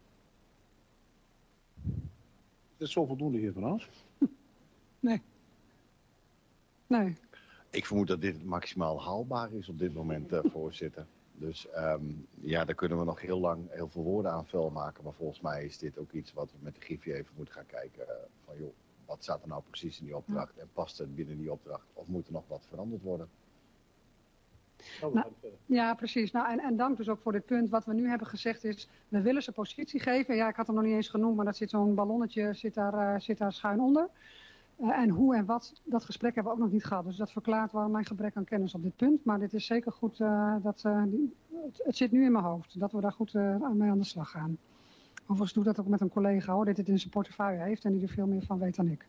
Is dat zo voldoende, heer Van As? Nee. Nee. Ik vermoed dat dit maximaal haalbaar is op dit moment, voorzitter. Dus ja, daar kunnen we nog heel lang heel veel woorden aan vuil maken. Maar volgens mij is dit ook iets wat we met de Griffie even moeten gaan kijken. Van joh, wat staat er nou precies in die opdracht? En past het binnen die opdracht? Of moet er nog wat veranderd worden? Nou, ja, precies. Nou, en dank dus ook voor dit punt. Wat we nu hebben gezegd is, we willen ze positie geven. Ja, ik had hem nog niet eens genoemd, maar dat zit zo'n ballonnetje zit daar schuin onder. En hoe en wat, dat gesprek hebben we ook nog niet gehad. Dus dat verklaart wel mijn gebrek aan kennis op dit punt. Maar dit is zeker goed, het zit nu in mijn hoofd. Dat we daar goed mee aan de slag gaan. Overigens doe dat ook met een collega hoor, die dit in zijn portefeuille heeft en die er veel meer van weet dan ik.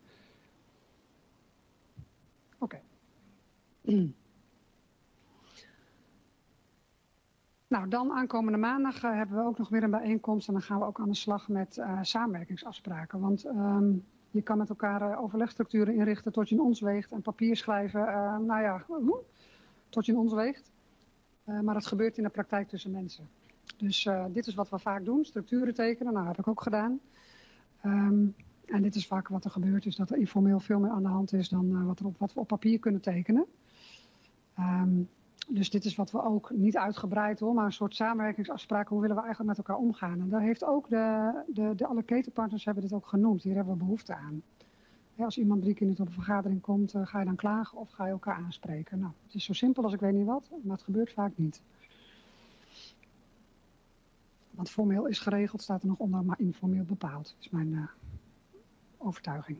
Oké. Nou, dan aankomende maandag hebben we ook nog weer een bijeenkomst en dan gaan we ook aan de slag met samenwerkingsafspraken. Want je kan met elkaar overlegstructuren inrichten tot je in ons weegt en papier schrijven, tot je in ons weegt. Maar dat gebeurt in de praktijk tussen mensen. Dus dit is wat we vaak doen, structuren tekenen, nou heb ik ook gedaan. En dit is vaak wat er gebeurt, is dat er informeel veel meer aan de hand is dan wat we op papier kunnen tekenen. Dus dit is wat we ook niet uitgebreid hoor, maar een soort samenwerkingsafspraken. Hoe willen we eigenlijk met elkaar omgaan? En daar heeft ook alle ketenpartners hebben dit ook genoemd. Hier hebben we behoefte aan. Ja, als iemand 3 keer niet op een vergadering komt, ga je dan klagen of ga je elkaar aanspreken? Nou, het is zo simpel als ik weet niet wat, maar het gebeurt vaak niet. Want formeel is geregeld, staat er nog onder, maar informeel bepaald. is mijn overtuiging.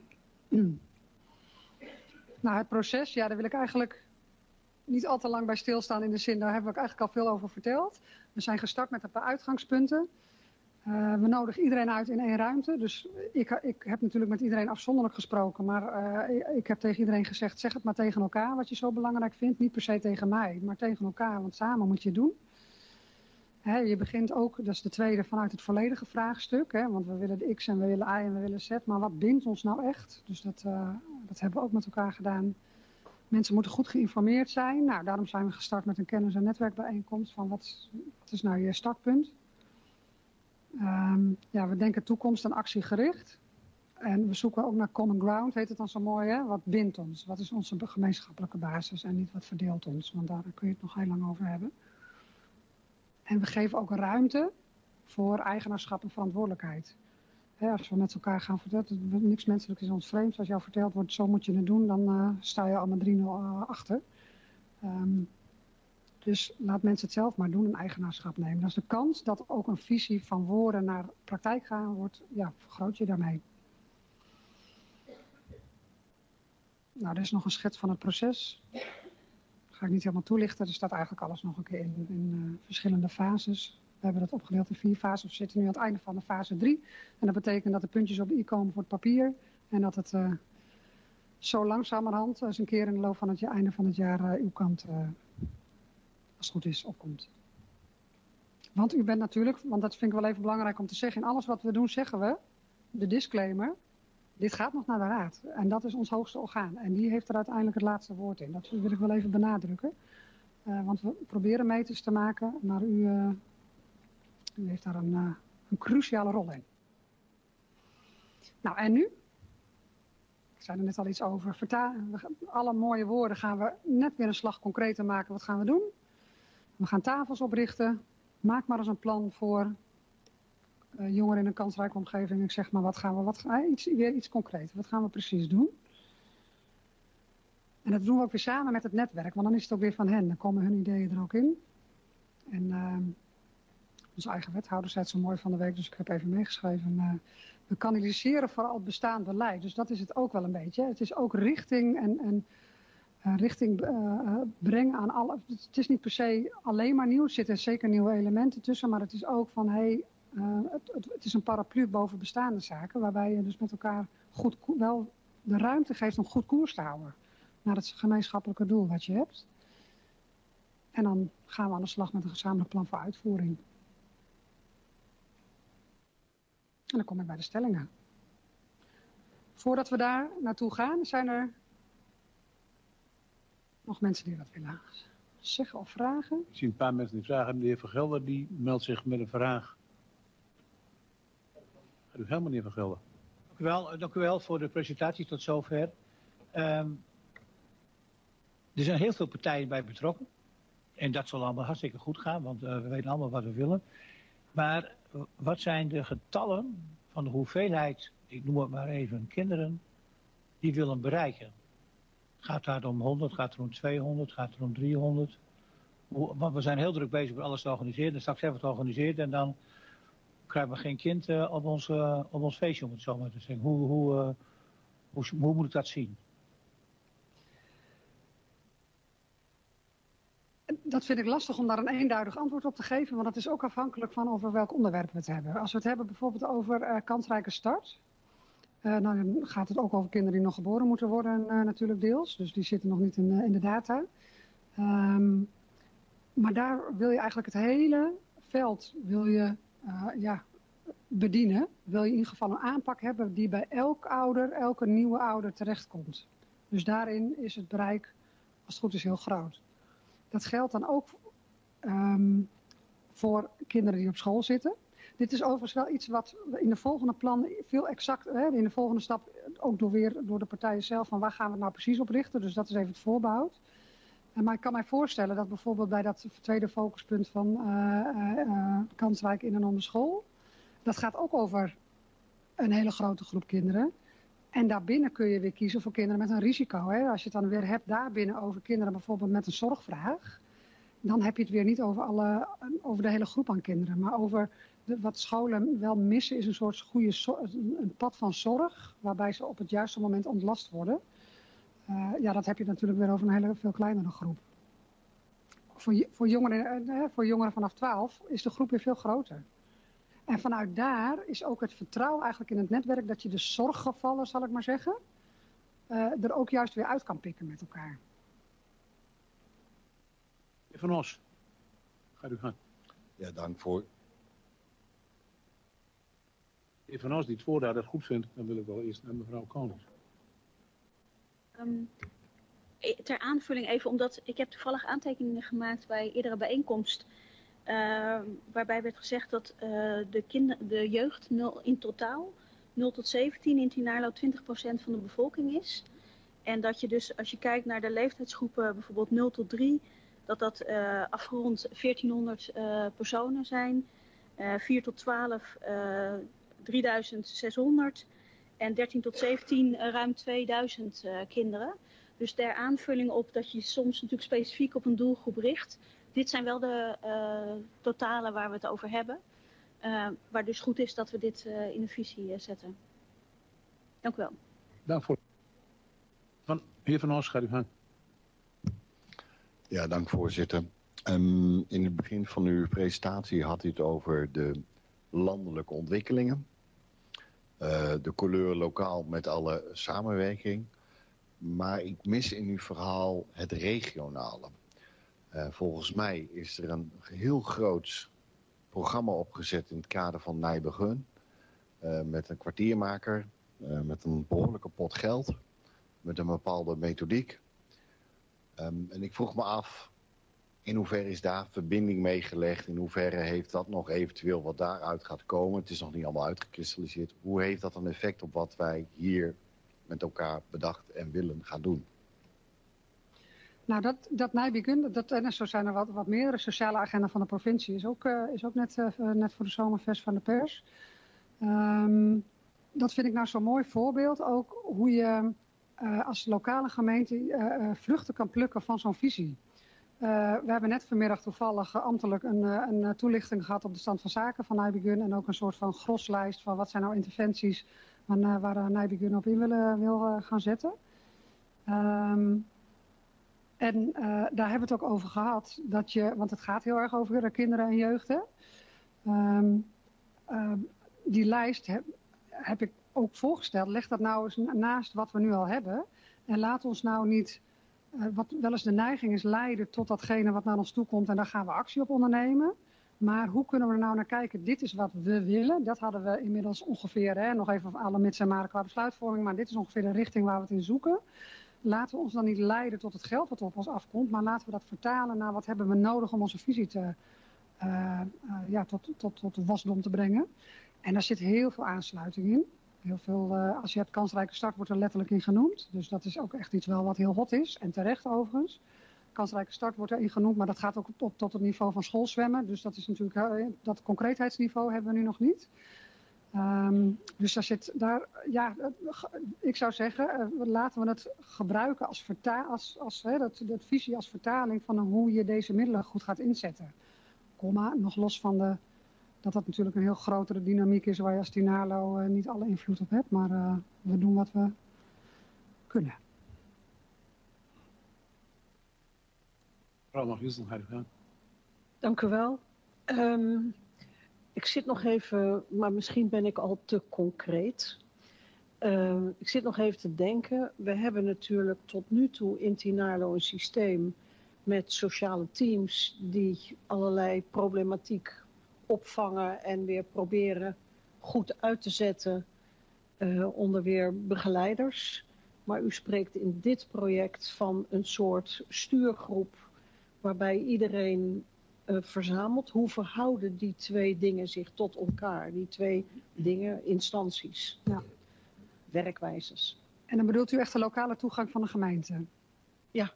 Nou, het proces, ja, daar wil ik eigenlijk niet al te lang bij stilstaan in de zin, daar hebben we eigenlijk al veel over verteld. We zijn gestart met een paar uitgangspunten. We nodigen iedereen uit in 1 ruimte. Dus ik heb natuurlijk met iedereen afzonderlijk gesproken. Maar ik heb tegen iedereen gezegd, zeg het maar tegen elkaar wat je zo belangrijk vindt. Niet per se tegen mij, maar tegen elkaar, want samen moet je het doen. Je begint ook, dat is de tweede, vanuit het volledige vraagstuk. Want we willen de X en we willen Y en we willen Z. Maar wat bindt ons nou echt? Dus dat hebben we ook met elkaar gedaan. Mensen moeten goed geïnformeerd zijn. Nou, daarom zijn we gestart met een kennis- en netwerkbijeenkomst. Van wat is nou je startpunt? We denken toekomst en actiegericht. En we zoeken ook naar common ground, heet het dan zo mooi. Hè? Wat bindt ons? Wat is onze gemeenschappelijke basis en niet wat verdeelt ons? Want daar kun je het nog heel lang over hebben. En we geven ook ruimte voor eigenaarschap en verantwoordelijkheid. Als we met elkaar gaan vertellen, niks menselijk is ons vreemd. Als jou verteld wordt, zo moet je het doen, dan sta je allemaal 3-0 achter. Dus laat mensen het zelf maar doen en eigenaarschap nemen. Dat is de kans dat ook een visie van woorden naar praktijk gaan wordt, ja, vergroot je daarmee. Nou, er is nog een schets van het proces. Dat ga ik niet helemaal toelichten. Er staat eigenlijk alles nog een keer in verschillende fases. We hebben dat opgedeeld in 4 fases. We zitten nu aan het einde van de fase 3. En dat betekent dat de puntjes op de i komen voor het papier. En dat het zo langzamerhand, eens een keer in de loop van het einde van het jaar, uw kant, als het goed is, opkomt. Want u bent natuurlijk, want dat vind ik wel even belangrijk om te zeggen. In alles wat we doen zeggen we, de disclaimer, dit gaat nog naar de raad. En dat is ons hoogste orgaan. En die heeft er uiteindelijk het laatste woord in. Dat wil ik wel even benadrukken. Want we proberen meters te maken, maar u heeft daar een cruciale rol in. Nou, en nu? zei er net al iets over. Alle mooie woorden gaan we net weer een slag concreter maken. Wat gaan we doen? We gaan tafels oprichten. Maak maar eens een plan voor jongeren in een kansrijke omgeving. Ik zeg maar, weer iets concreter. Wat gaan we precies doen? En dat doen we ook weer samen met het netwerk. Want dan is het ook weer van hen. Dan komen hun ideeën er ook in. En onze eigen wethouder zei het zo mooi van de week. Dus ik heb even meegeschreven. We kanaliseren vooral het bestaand beleid. Dus dat is het ook wel een beetje. Het is ook richting en richting brengen aan alle. Het is niet per se alleen maar nieuw. Er zitten zeker nieuwe elementen tussen. Maar het is ook van het is een paraplu boven bestaande zaken. Waarbij je dus met elkaar wel de ruimte geeft om goed koers te houden. Naar het gemeenschappelijke doel wat je hebt. En dan gaan we aan de slag met een gezamenlijk plan voor uitvoering. En dan kom ik bij de stellingen. Voordat we daar naartoe gaan, zijn er nog mensen die wat willen zeggen of vragen? Ik zie een paar mensen die vragen. De heer Van Gelder die meldt zich met een vraag. Gaat u helemaal, meneer Van Gelder. Dank u wel voor de presentatie tot zover. Er zijn heel veel partijen bij betrokken. En dat zal allemaal hartstikke goed gaan, want we weten allemaal wat we willen. Maar wat zijn de getallen van de hoeveelheid, ik noem het maar even, kinderen die willen bereiken? Gaat het om 100, gaat het om 200, gaat het om 300? Want we zijn heel druk bezig met alles te organiseren. En straks hebben we het georganiseerd en dan krijgen we geen kind op ons feestje, om het zo maar te zeggen. Hoe moet ik dat zien? Dat vind ik lastig om daar een eenduidig antwoord op te geven, want dat is ook afhankelijk van over welk onderwerp we het hebben. Als we het hebben bijvoorbeeld over kansrijke start, dan gaat het ook over kinderen die nog geboren moeten worden natuurlijk deels, dus die zitten nog niet in de data. Maar daar wil je eigenlijk het hele veld bedienen. Wil je in ieder geval een aanpak hebben die bij elke nieuwe ouder terechtkomt. Dus daarin is het bereik, als het goed is, heel groot. Dat geldt dan ook voor kinderen die op school zitten. Dit is overigens wel iets wat we in de volgende plan veel exact, in de volgende stap ook door de partijen zelf, van waar gaan we het nou precies op richten. Dus dat is even het voorbehoud. Maar ik kan mij voorstellen dat bijvoorbeeld bij dat tweede focuspunt van kansrijk in en om de school, dat gaat ook over een hele grote groep kinderen. En daarbinnen kun je weer kiezen voor kinderen met een risico. Hè? Als je het dan weer hebt daarbinnen over kinderen bijvoorbeeld met een zorgvraag, dan heb je het weer niet over de hele groep aan kinderen. Maar over wat scholen wel missen is een soort een pad van zorg, waarbij ze op het juiste moment ontlast worden. Dat heb je natuurlijk weer over een hele veel kleinere groep. Voor jongeren vanaf 12 is de groep weer veel groter. En vanuit daar is ook het vertrouwen eigenlijk in het netwerk dat je de zorggevallen, zal ik maar zeggen, er ook juist weer uit kan pikken met elkaar. Meneer Van Os, gaat u gaan. Ja, dank voor. Meneer Van Os die het voorraad het goed vindt, dan wil ik wel eerst naar mevrouw Konings. Ter aanvulling even, omdat ik heb toevallig aantekeningen gemaakt bij eerdere bijeenkomst. Waarbij werd gezegd dat de jeugd in totaal 0 tot 17 in Tienaarlo 20% van de bevolking is. En dat je dus, als je kijkt naar de leeftijdsgroepen, bijvoorbeeld 0 tot 3, dat afgerond 1400 personen zijn. 4 tot 12 3600 en 13 tot 17 ruim 2000 kinderen. Dus ter aanvulling op dat je soms natuurlijk specifiek op een doelgroep richt. Dit zijn wel de totalen waar we het over hebben. Waar dus goed is dat we dit in de visie zetten. Dank u wel. Dank voor. Heer Van Os, gaat u gaan. Ja, dank voorzitter. In het begin van uw presentatie had u het over de landelijke ontwikkelingen. De couleur lokaal met alle samenwerking. Maar ik mis in uw verhaal het regionale. Volgens mij is er een heel groot programma opgezet in het kader van Nijbegun. Met een kwartiermaker, met een behoorlijke pot geld, met een bepaalde methodiek. En ik vroeg me af, in hoeverre is daar verbinding mee gelegd? In hoeverre heeft dat nog eventueel wat daaruit gaat komen? Het is nog niet allemaal uitgekristalliseerd. Hoe heeft dat een effect op wat wij hier met elkaar bedacht en willen gaan doen? Nou, dat Nijbegun, en zo zijn er wat meerdere sociale agenda van de provincie, is ook net voor de zomerfest van de pers. Dat vind ik nou zo'n mooi voorbeeld, ook hoe je als lokale gemeente vruchten kan plukken van zo'n visie. We hebben net vanmiddag toevallig ambtelijk een toelichting gehad op de stand van zaken van Nijbegun en ook een soort van groslijst van wat zijn nou interventies waar Nijbegun op in wil gaan zetten. En daar hebben we het ook over gehad, want het gaat heel erg over kinderen en jeugd. Hè? Die lijst heb ik ook voorgesteld. Leg dat nou eens naast wat we nu al hebben. En laat ons nou niet, wat wel eens de neiging is, leiden tot datgene wat naar ons toe komt. En daar gaan we actie op ondernemen. Maar hoe kunnen we er nou naar kijken? Dit is wat we willen. Dat hadden we inmiddels ongeveer, nog even alle mits en maren qua besluitvorming. Maar dit is ongeveer de richting waar we het in zoeken. Laten we ons dan niet leiden tot het geld wat op ons afkomt, maar laten we dat vertalen naar wat hebben we nodig om onze visie tot de wasdom te brengen. En daar zit heel veel aansluiting in. Heel veel, als je hebt kansrijke start, wordt er letterlijk in genoemd. Dus dat is ook echt iets wel wat heel hot is. En terecht overigens. Kansrijke start wordt erin genoemd, maar dat gaat ook tot het niveau van schoolzwemmen. Dus dat is natuurlijk, dat concreetheidsniveau hebben we nu nog niet. Dus ik zou zeggen, laten we het gebruiken dat visie als vertaling van hoe je deze middelen goed gaat inzetten. Nog los van dat natuurlijk een heel grotere dynamiek is waar je als Tinalo niet alle invloed op hebt, maar we doen wat we kunnen. Mevrouw Mag-Wisdom, ga je gaan. Dank u wel. Ik zit nog even, maar misschien ben ik al te concreet. Ik zit nog even te denken. We hebben natuurlijk tot nu toe in Tinalo een systeem met sociale teams die allerlei problematiek opvangen en weer proberen goed uit te zetten onder weer begeleiders. Maar u spreekt in dit project van een soort stuurgroep waarbij iedereen verzamelt. Hoe verhouden die twee dingen zich tot elkaar? Die twee dingen, instanties, werkwijzes. En dan bedoelt u echt de lokale toegang van de gemeente? Ja.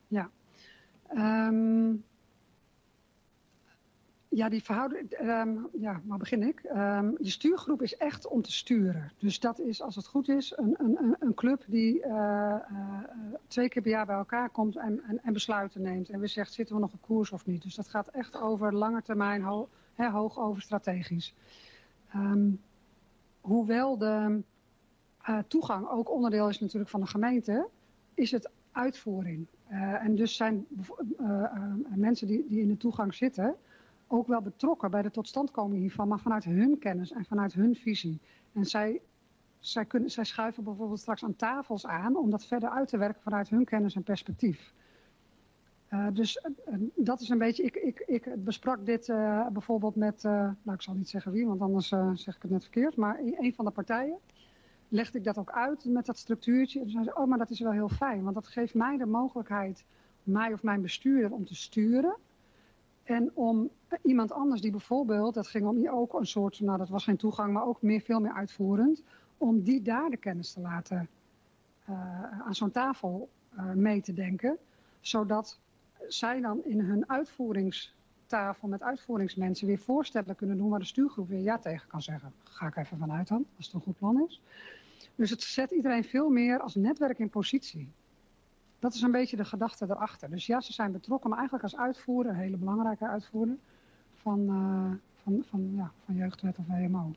Die verhouding, waar begin ik? De stuurgroep is echt om te sturen. Dus dat is, als het goed is, een club die 2 keer per jaar bij elkaar komt en besluiten neemt. En weer zegt, zitten we nog op koers of niet? Dus dat gaat echt over lange termijn, hoog over strategisch. Hoewel de toegang ook onderdeel is natuurlijk van de gemeente, is het uitvoering. En dus zijn mensen die in de toegang zitten ook wel betrokken bij de totstandkoming hiervan, maar vanuit hun kennis en vanuit hun visie. En zij schuiven bijvoorbeeld straks aan tafels aan om dat verder uit te werken vanuit hun kennis en perspectief. Dus dat is een beetje, ik besprak dit bijvoorbeeld met, ik zal niet zeggen wie, want anders zeg ik het net verkeerd, maar een van de partijen legde ik dat ook uit met dat structuurtje. En toen zei ze, maar dat is wel heel fijn, want dat geeft mij de mogelijkheid, mij of mijn bestuurder, om te sturen. En om iemand anders die bijvoorbeeld, dat ging om ook een soort, dat was geen toegang, maar ook veel meer uitvoerend, om die daar de kennis te laten aan zo'n tafel mee te denken. Zodat zij dan in hun uitvoeringstafel met uitvoeringsmensen weer voorstellen kunnen doen waar de stuurgroep weer ja tegen kan zeggen. Ga ik even vanuit dan, als het een goed plan is. Dus het zet iedereen veel meer als netwerk in positie. Dat is een beetje de gedachte erachter. Dus ja, ze zijn betrokken, maar eigenlijk als uitvoerder, een hele belangrijke uitvoerder van jeugdwet of WMO.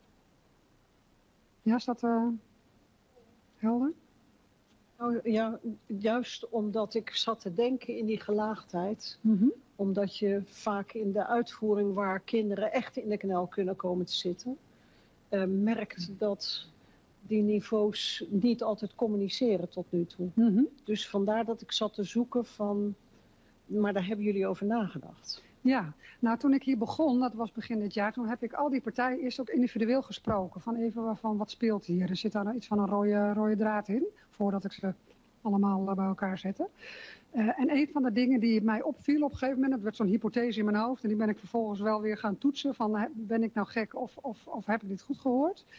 Ja, is dat helder? Nou, ja, juist omdat ik zat te denken in die gelaagdheid. Omdat je vaak in de uitvoering waar kinderen echt in de knel kunnen komen te zitten, merkt dat die niveaus niet altijd communiceren tot nu toe. Dus vandaar dat ik zat te zoeken van, maar daar hebben jullie over nagedacht. Ja, nou toen ik hier begon, dat was begin dit jaar, toen heb ik al die partijen eerst ook individueel gesproken. Van even van wat speelt hier? Er zit daar iets van een rode draad in, voordat ik ze allemaal bij elkaar zette. En een van de dingen die mij opviel op een gegeven moment, dat werd zo'n hypothese in mijn hoofd. En die ben ik vervolgens wel weer gaan toetsen van, ben ik nou gek of heb ik dit goed gehoord?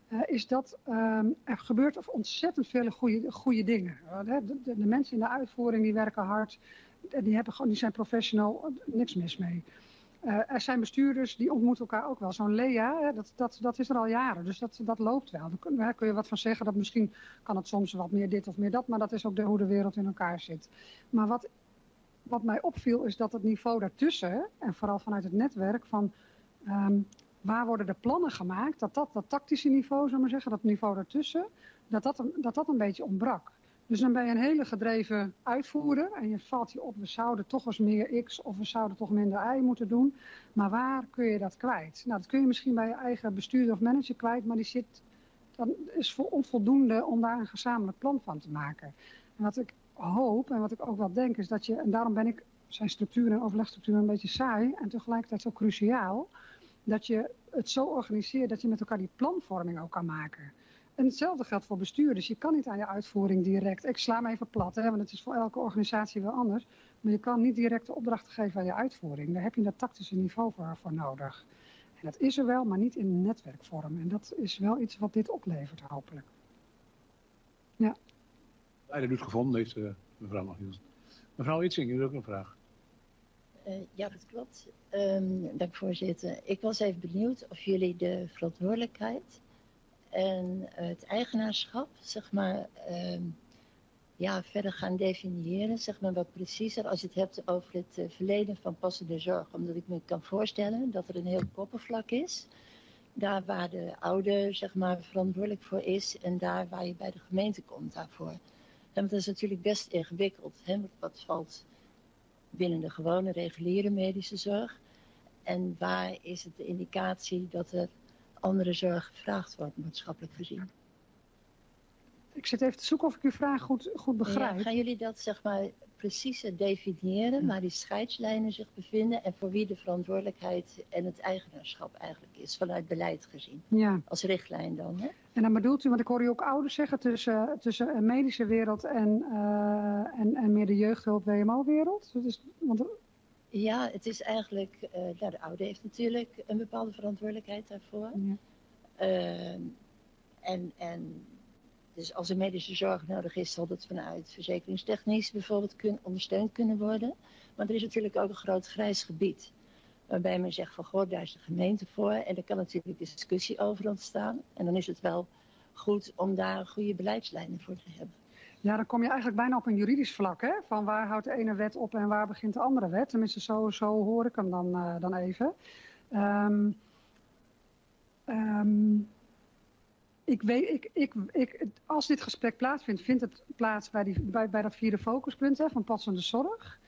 is dat er gebeurt ontzettend veel goede dingen. De mensen in de uitvoering die werken hard, die zijn professional, niks mis mee. Er zijn bestuurders die ontmoeten elkaar ook wel. Zo'n Lea, dat is er al jaren, dus dat loopt wel. Daar kun je wat van zeggen, dat misschien kan het soms wat meer dit of meer dat, maar dat is ook hoe de wereld in elkaar zit. Maar wat mij opviel is dat het niveau daartussen, en vooral vanuit het netwerk van waar worden de plannen gemaakt, dat tactische niveau, zullen we maar zeggen, dat niveau daartussen, dat een beetje ontbrak. Dus dan ben je een hele gedreven uitvoerder en je valt je op, we zouden toch eens meer X of we zouden toch minder Y moeten doen. Maar waar kun je dat kwijt? Nou, dat kun je misschien bij je eigen bestuurder of manager kwijt, maar dan is onvoldoende om daar een gezamenlijk plan van te maken. En wat ik hoop en wat ik ook wel denk is dat en daarom zijn structuren en overlegstructuren een beetje saai en tegelijkertijd zo cruciaal, dat je het zo organiseert dat je met elkaar die planvorming ook kan maken. En hetzelfde geldt voor bestuurders. Je kan niet aan je uitvoering direct, ik sla me even plat, want het is voor elke organisatie wel anders, maar je kan niet direct de opdrachten geven aan je uitvoering. Daar heb je dat tactische niveau voor nodig. En dat is er wel, maar niet in netwerkvorm. En dat is wel iets wat dit oplevert, hopelijk. Ja. Leider doet gevonden, heeft mevrouw Magiels. Mevrouw Itzing, u heeft ook een vraag. Ja, dat klopt. Dank voorzitter. Ik was even benieuwd of jullie de verantwoordelijkheid en het eigenaarschap, zeg maar, verder gaan definiëren, zeg maar wat preciezer, als je het hebt over het verlenen van passende zorg. Omdat ik me kan voorstellen dat er een heel oppervlak is, daar waar de ouder, zeg maar, verantwoordelijk voor is en daar waar je bij de gemeente komt daarvoor. En dat is natuurlijk best ingewikkeld, hè? Wat valt binnen de gewone reguliere medische zorg en waar is het de indicatie dat er andere zorg gevraagd wordt, maatschappelijk gezien. Ik zit even te zoeken of ik uw vraag goed begrijp. Ja, gaan jullie dat, zeg maar, preciezer definiëren, waar die scheidslijnen zich bevinden en voor wie de verantwoordelijkheid en het eigenaarschap eigenlijk is, vanuit beleid gezien? Ja. Als richtlijn dan, hè? En dan bedoelt u, want ik hoor u ook ouders zeggen, tussen een medische wereld en meer de jeugdhulp WMO-wereld? Ja, het is eigenlijk, de ouder heeft natuurlijk een bepaalde verantwoordelijkheid daarvoor. Ja. Dus als er medische zorg nodig is, zal dat vanuit verzekeringstechnisch bijvoorbeeld ondersteund kunnen worden. Maar er is natuurlijk ook een groot grijs gebied. Waarbij men zegt van, goh, daar is de gemeente voor. En er kan natuurlijk discussie over ontstaan. En dan is het wel goed om daar goede beleidslijnen voor te hebben. Ja, dan kom je eigenlijk bijna op een juridisch vlak, hè? Van waar houdt de ene wet op en waar begint de andere wet. Tenminste, zo hoor ik hem dan even. Als dit gesprek plaatsvindt, vindt het plaats bij dat vierde focuspunt, hè, van passende zorg.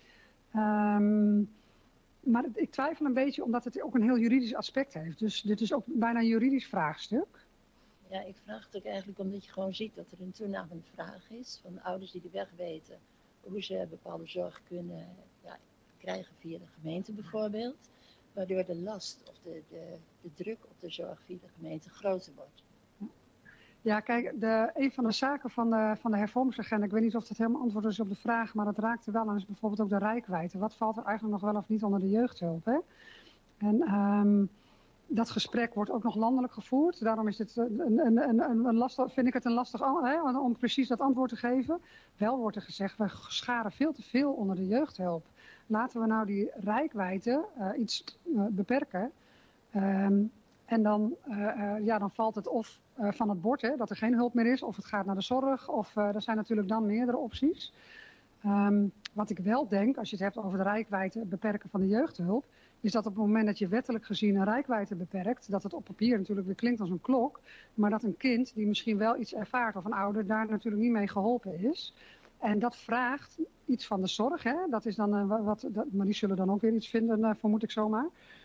Maar ik twijfel een beetje omdat het ook een heel juridisch aspect heeft. Dus dit is ook bijna een juridisch vraagstuk. Ja, ik vraag het ook eigenlijk omdat je gewoon ziet dat er een toenamende vraag is van ouders die de weg weten hoe ze bepaalde zorg kunnen krijgen via de gemeente bijvoorbeeld. Waardoor de last of de druk op de zorg via de gemeente groter wordt. Ja, kijk, een van de zaken van de hervormingsagenda, ik weet niet of dat helemaal antwoord is op de vraag, maar dat raakte wel aan, is bijvoorbeeld ook de reikwijdte. Wat valt er eigenlijk nog wel of niet onder de jeugdhulp, hè? En dat gesprek wordt ook nog landelijk gevoerd. Daarom is dit vind ik het een lastig om precies dat antwoord te geven. Wel wordt er gezegd, we scharen veel te veel onder de jeugdhulp. Laten we nou die reikwijdte iets beperken. En dan valt het of van het bord, hè, dat er geen hulp meer is, of het gaat naar de zorg, of er zijn natuurlijk dan meerdere opties. Wat ik wel denk, als je het hebt over de reikwijdte, het beperken van de jeugdhulp, is dat op het moment dat je wettelijk gezien een reikwijdte beperkt, dat het op papier natuurlijk weer klinkt als een klok, maar dat een kind die misschien wel iets ervaart of een ouder daar natuurlijk niet mee geholpen is. En dat vraagt iets van de zorg, hè? Dat is dan maar die zullen dan ook weer iets vinden, vermoed ik zomaar.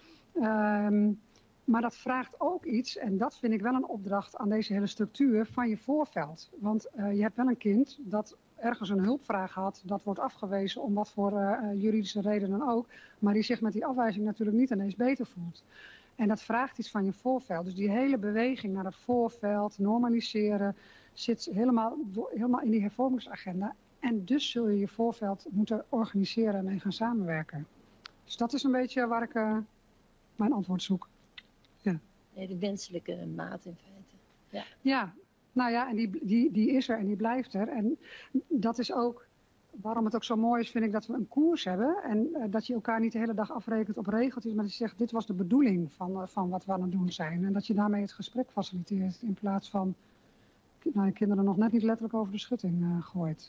Maar dat vraagt ook iets, en dat vind ik wel een opdracht aan deze hele structuur, van je voorveld. Want je hebt wel een kind dat ergens een hulpvraag had, dat wordt afgewezen om wat voor juridische reden dan ook, maar die zich met die afwijzing natuurlijk niet ineens beter voelt. En dat vraagt iets van je voorveld. Dus die hele beweging naar het voorveld, normaliseren, zit helemaal in die hervormingsagenda. En dus zul je je voorveld moeten organiseren en mee gaan samenwerken. Dus dat is een beetje waar ik mijn antwoord zoek. Ja. Nee, de wenselijke maat in feite. Ja, nou ja, en die is er en die blijft er. En dat is ook waarom het ook zo mooi is, vind ik, dat we een koers hebben. En dat je elkaar niet de hele dag afrekent op regeltjes, maar dat je zegt, dit was de bedoeling van wat we aan het doen zijn. En dat je daarmee het gesprek faciliteert, in plaats van kinderen nog net niet letterlijk over de schutting gooit.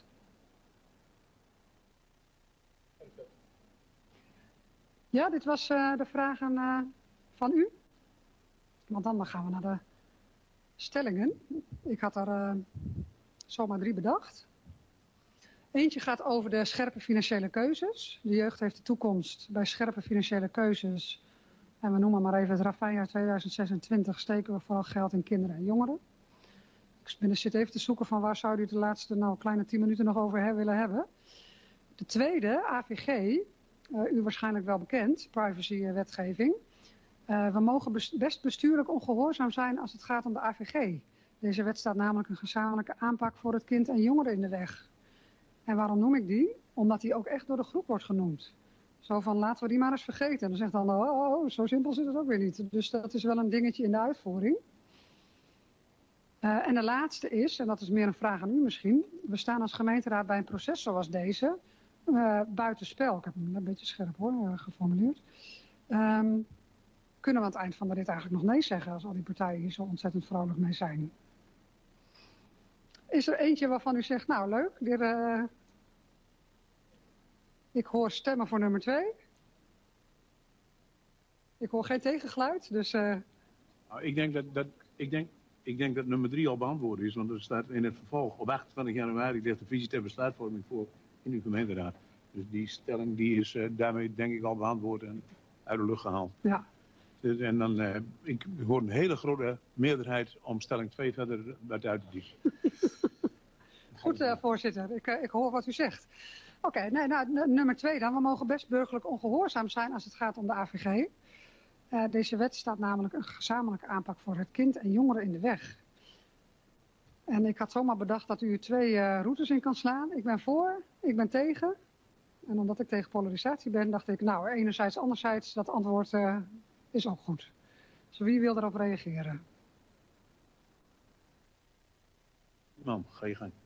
Ja, dit was de vragen van u. Want dan gaan we naar de stellingen. Ik had er zomaar 3 bedacht. Eentje gaat over de scherpe financiële keuzes. De jeugd heeft de toekomst bij scherpe financiële keuzes. En we noemen maar even het Ravijnjaar 2026. Steken we vooral geld in kinderen en jongeren. Ik zit even te zoeken van waar zou u de laatste kleine 10 minuten nog over willen hebben. De tweede, AVG. U waarschijnlijk wel bekend, privacywetgeving. We mogen best bestuurlijk ongehoorzaam zijn als het gaat om de AVG. Deze wet staat namelijk een gezamenlijke aanpak voor het kind en jongeren in de weg. En waarom noem ik die? Omdat die ook echt door de groep wordt genoemd. Zo van, laten we die maar eens vergeten. En dan zegt dan, zo simpel zit het ook weer niet. Dus dat is wel een dingetje in de uitvoering. En de laatste is, en dat is meer een vraag aan u misschien. We staan als gemeenteraad bij een proces zoals deze buitenspel. Ik heb hem een beetje scherp geformuleerd. Kunnen we aan het eind van de rit eigenlijk nog nee zeggen als al die partijen hier zo ontzettend vrolijk mee zijn? Is er eentje waarvan u zegt, nou leuk, ik hoor stemmen voor nummer 2. Ik hoor geen tegengeluid, dus... Nou, ik denk dat nummer 3 al beantwoord is, want er staat in het vervolg op 28 januari ligt de visie ter besluitvorming voor in uw gemeenteraad. Dus die stelling die is daarmee denk ik al beantwoord en uit de lucht gehaald. Ja. Dus, en dan, ik hoor een hele grote meerderheid om stelling 2 verder uit te diepen. Goed, voorzitter. Ik hoor wat u zegt. Oké, nummer 2 dan. We mogen best burgerlijk ongehoorzaam zijn als het gaat om de AVG. Deze wet staat namelijk een gezamenlijke aanpak voor het kind en jongeren in de weg. En ik had zomaar bedacht dat u 2 routes in kan slaan. Ik ben voor, ik ben tegen. En omdat ik tegen polarisatie ben, dacht ik, nou, enerzijds, anderzijds, dat antwoord is ook goed. Dus wie wil erop reageren? Man, ga je gang.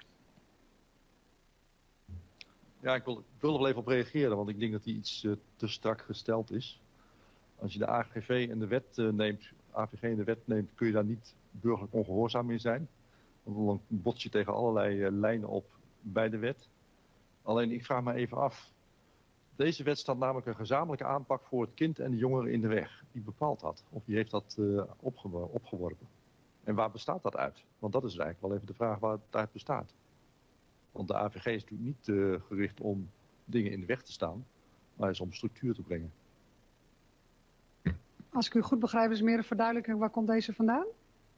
Ja, ik wil er wel even op reageren, want ik denk dat die iets te strak gesteld is. Als je de AVG en de wet neemt, kun je daar niet burgerlijk ongehoorzaam in zijn. Want dan bots je tegen allerlei lijnen op bij de wet. Alleen ik vraag me even af. Deze wet staat namelijk een gezamenlijke aanpak voor het kind en de jongeren in de weg. Wie bepaalt dat? Of wie heeft dat opgeworpen? En waar bestaat dat uit? Want dat is eigenlijk wel even de vraag waar het uit bestaat. Want de AVG is natuurlijk niet gericht om dingen in de weg te staan, maar is om structuur te brengen. Als ik u goed begrijp, is meer een verduidelijking, waar komt deze vandaan?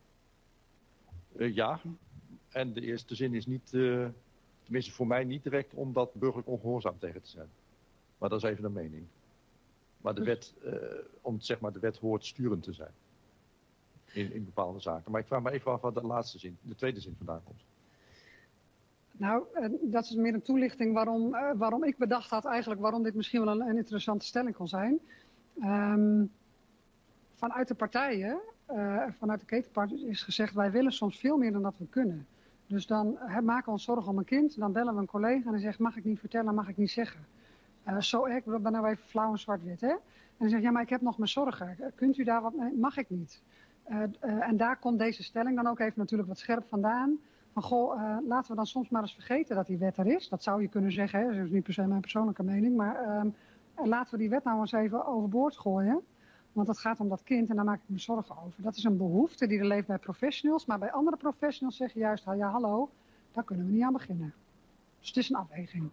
Ja, en de eerste zin is niet, tenminste voor mij niet direct om dat burgerlijk ongehoorzaam tegen te zijn. Maar dat is even een mening. Maar de wet, de wet hoort sturend te zijn. In bepaalde zaken. Maar ik vraag me even af wat de tweede zin vandaan komt. Nou, dat is meer een toelichting waarom ik bedacht had eigenlijk waarom dit misschien wel een interessante stelling kon zijn. Vanuit de partijen, vanuit de ketenpartners is gezegd, wij willen soms veel meer dan dat we kunnen. Dus dan maken we ons zorgen om een kind, dan bellen we een collega en dan zegt, mag ik niet vertellen, mag ik niet zeggen. Ik ben nou even flauw en zwart-wit, hè. En dan zeg je, ja, maar ik heb nog mijn zorgen. Kunt u daar wat mee? Mag ik niet. En daar komt deze stelling dan ook even natuurlijk wat scherp vandaan. Van goh, laten we dan soms maar eens vergeten dat die wet er is. Dat zou je kunnen zeggen, hè. Dat is niet per se mijn persoonlijke mening. Maar laten we die wet nou eens even overboord gooien. Want het gaat om dat kind en daar maak ik me zorgen over. Dat is een behoefte die er leeft bij professionals. Maar bij andere professionals zeg je juist, ja hallo, daar kunnen we niet aan beginnen. Dus het is een afweging.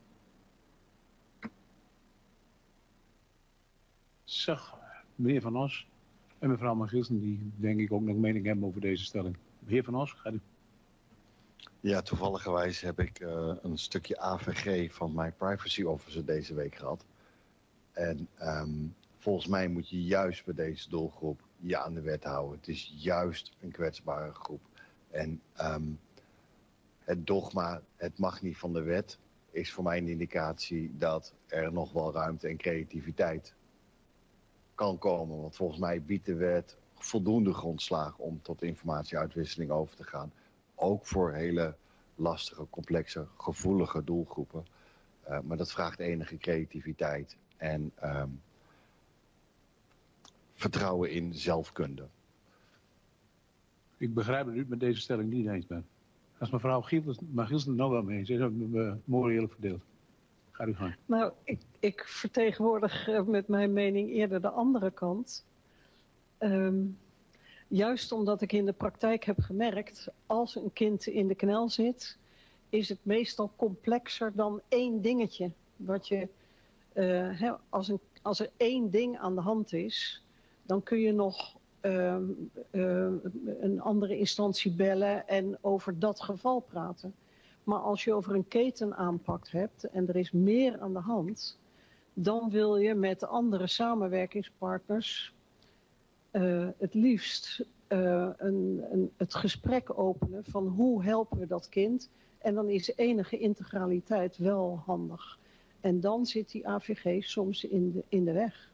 Zeg, meneer Van Os en mevrouw Magielsen, die denk ik ook nog mening hebben over deze stelling. Heer Van Os, gaat u. Ja, toevalligerwijs heb ik een stukje AVG van mijn privacy officer deze week gehad. En volgens mij moet je juist bij deze doelgroep je aan de wet houden. Het is juist een kwetsbare groep. En het dogma, het mag niet van de wet, is voor mij een indicatie dat er nog wel ruimte en creativiteit kan komen. Want volgens mij biedt de wet voldoende grondslagen om tot informatieuitwisseling over te gaan. Ook voor hele lastige, complexe, gevoelige doelgroepen. Maar dat vraagt enige creativiteit en vertrouwen in zelfkunde. Ik begrijp dat u het met deze stelling niet eens bent. Als mevrouw Gielsen er nou wel mee eens, is het mooi eerlijk verdeeld. Ga u gang. Nou, ik vertegenwoordig met mijn mening eerder de andere kant. Juist omdat ik in de praktijk heb gemerkt, als een kind in de knel zit, is het meestal complexer dan één dingetje. Wat je, als er één ding aan de hand is, dan kun je nog een andere instantie bellen en over dat geval praten. Maar als je over een ketenaanpak hebt en er is meer aan de hand, dan wil je met de andere samenwerkingspartners het liefst het gesprek openen van hoe helpen we dat kind. En dan is enige integraliteit wel handig. En dan zit die AVG soms in de weg.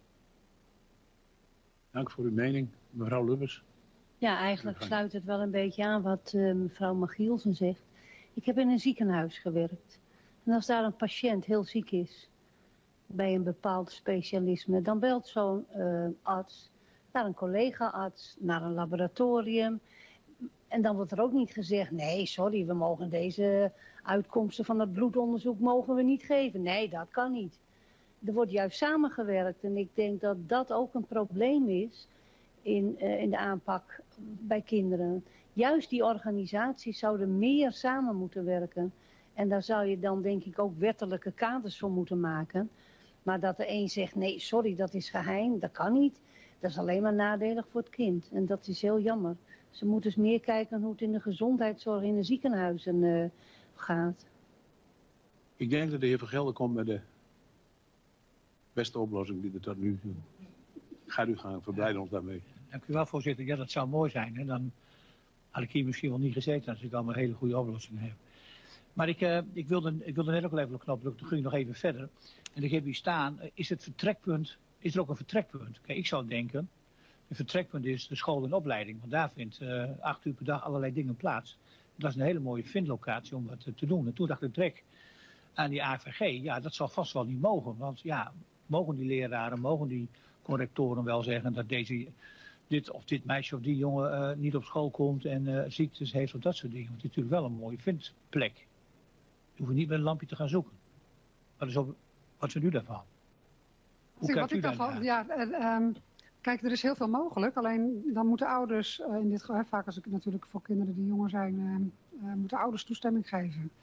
Dank voor uw mening. Mevrouw Lubbers. Ja, eigenlijk sluit het wel een beetje aan wat mevrouw Magielsen zegt. Ik heb in een ziekenhuis gewerkt. En als daar een patiënt heel ziek is, bij een bepaald specialisme, dan belt zo'n arts naar een collega-arts, naar een laboratorium. En dan wordt er ook niet gezegd, nee, sorry, we mogen deze uitkomsten van het bloedonderzoek mogen we niet geven. Nee, dat kan niet. Er wordt juist samengewerkt en ik denk dat dat ook een probleem is in de aanpak bij kinderen. Juist die organisaties zouden meer samen moeten werken. En daar zou je dan denk ik ook wettelijke kaders voor moeten maken. Maar dat de een zegt, nee, sorry, dat is geheim, dat kan niet. Dat is alleen maar nadelig voor het kind. En dat is heel jammer. Ze moeten eens meer kijken hoe het in de gezondheidszorg in de ziekenhuizen gaat. Ik denk dat de heer Van Gelder komt met de beste oplossing die er tot nu. Gaat u gaan, verblijden ons daarmee. Dank u wel, voorzitter. Ja, dat zou mooi zijn. Hè? Dan had ik hier misschien wel niet gezeten als ik allemaal hele goede oplossingen heb. Maar ik wilde net ook al even op de knop drukken, toen ging ik nog even verder. En ik heb hier staan, is er ook een vertrekpunt? Kijk, ik zou denken, het vertrekpunt is de school en opleiding. Want daar vindt 8 uur per dag allerlei dingen plaats. Dat is een hele mooie vindlocatie om wat te doen. En toen dacht ik direct aan die AVG, ja, dat zal vast wel niet mogen. Want ja, mogen die leraren, mogen die correctoren wel zeggen dat dit meisje of die jongen niet op school komt en ziektes heeft of dat soort dingen. Want het is natuurlijk wel een mooie vindplek. Je hoeft niet met een lampje te gaan zoeken. Wat vindt u daarvan? Hoe kijkt u daarnaar? Ja, kijk, er is heel veel mogelijk. Alleen dan moeten ouders, in dit geval, vaak als ik natuurlijk voor kinderen die jonger zijn, moeten ouders toestemming geven.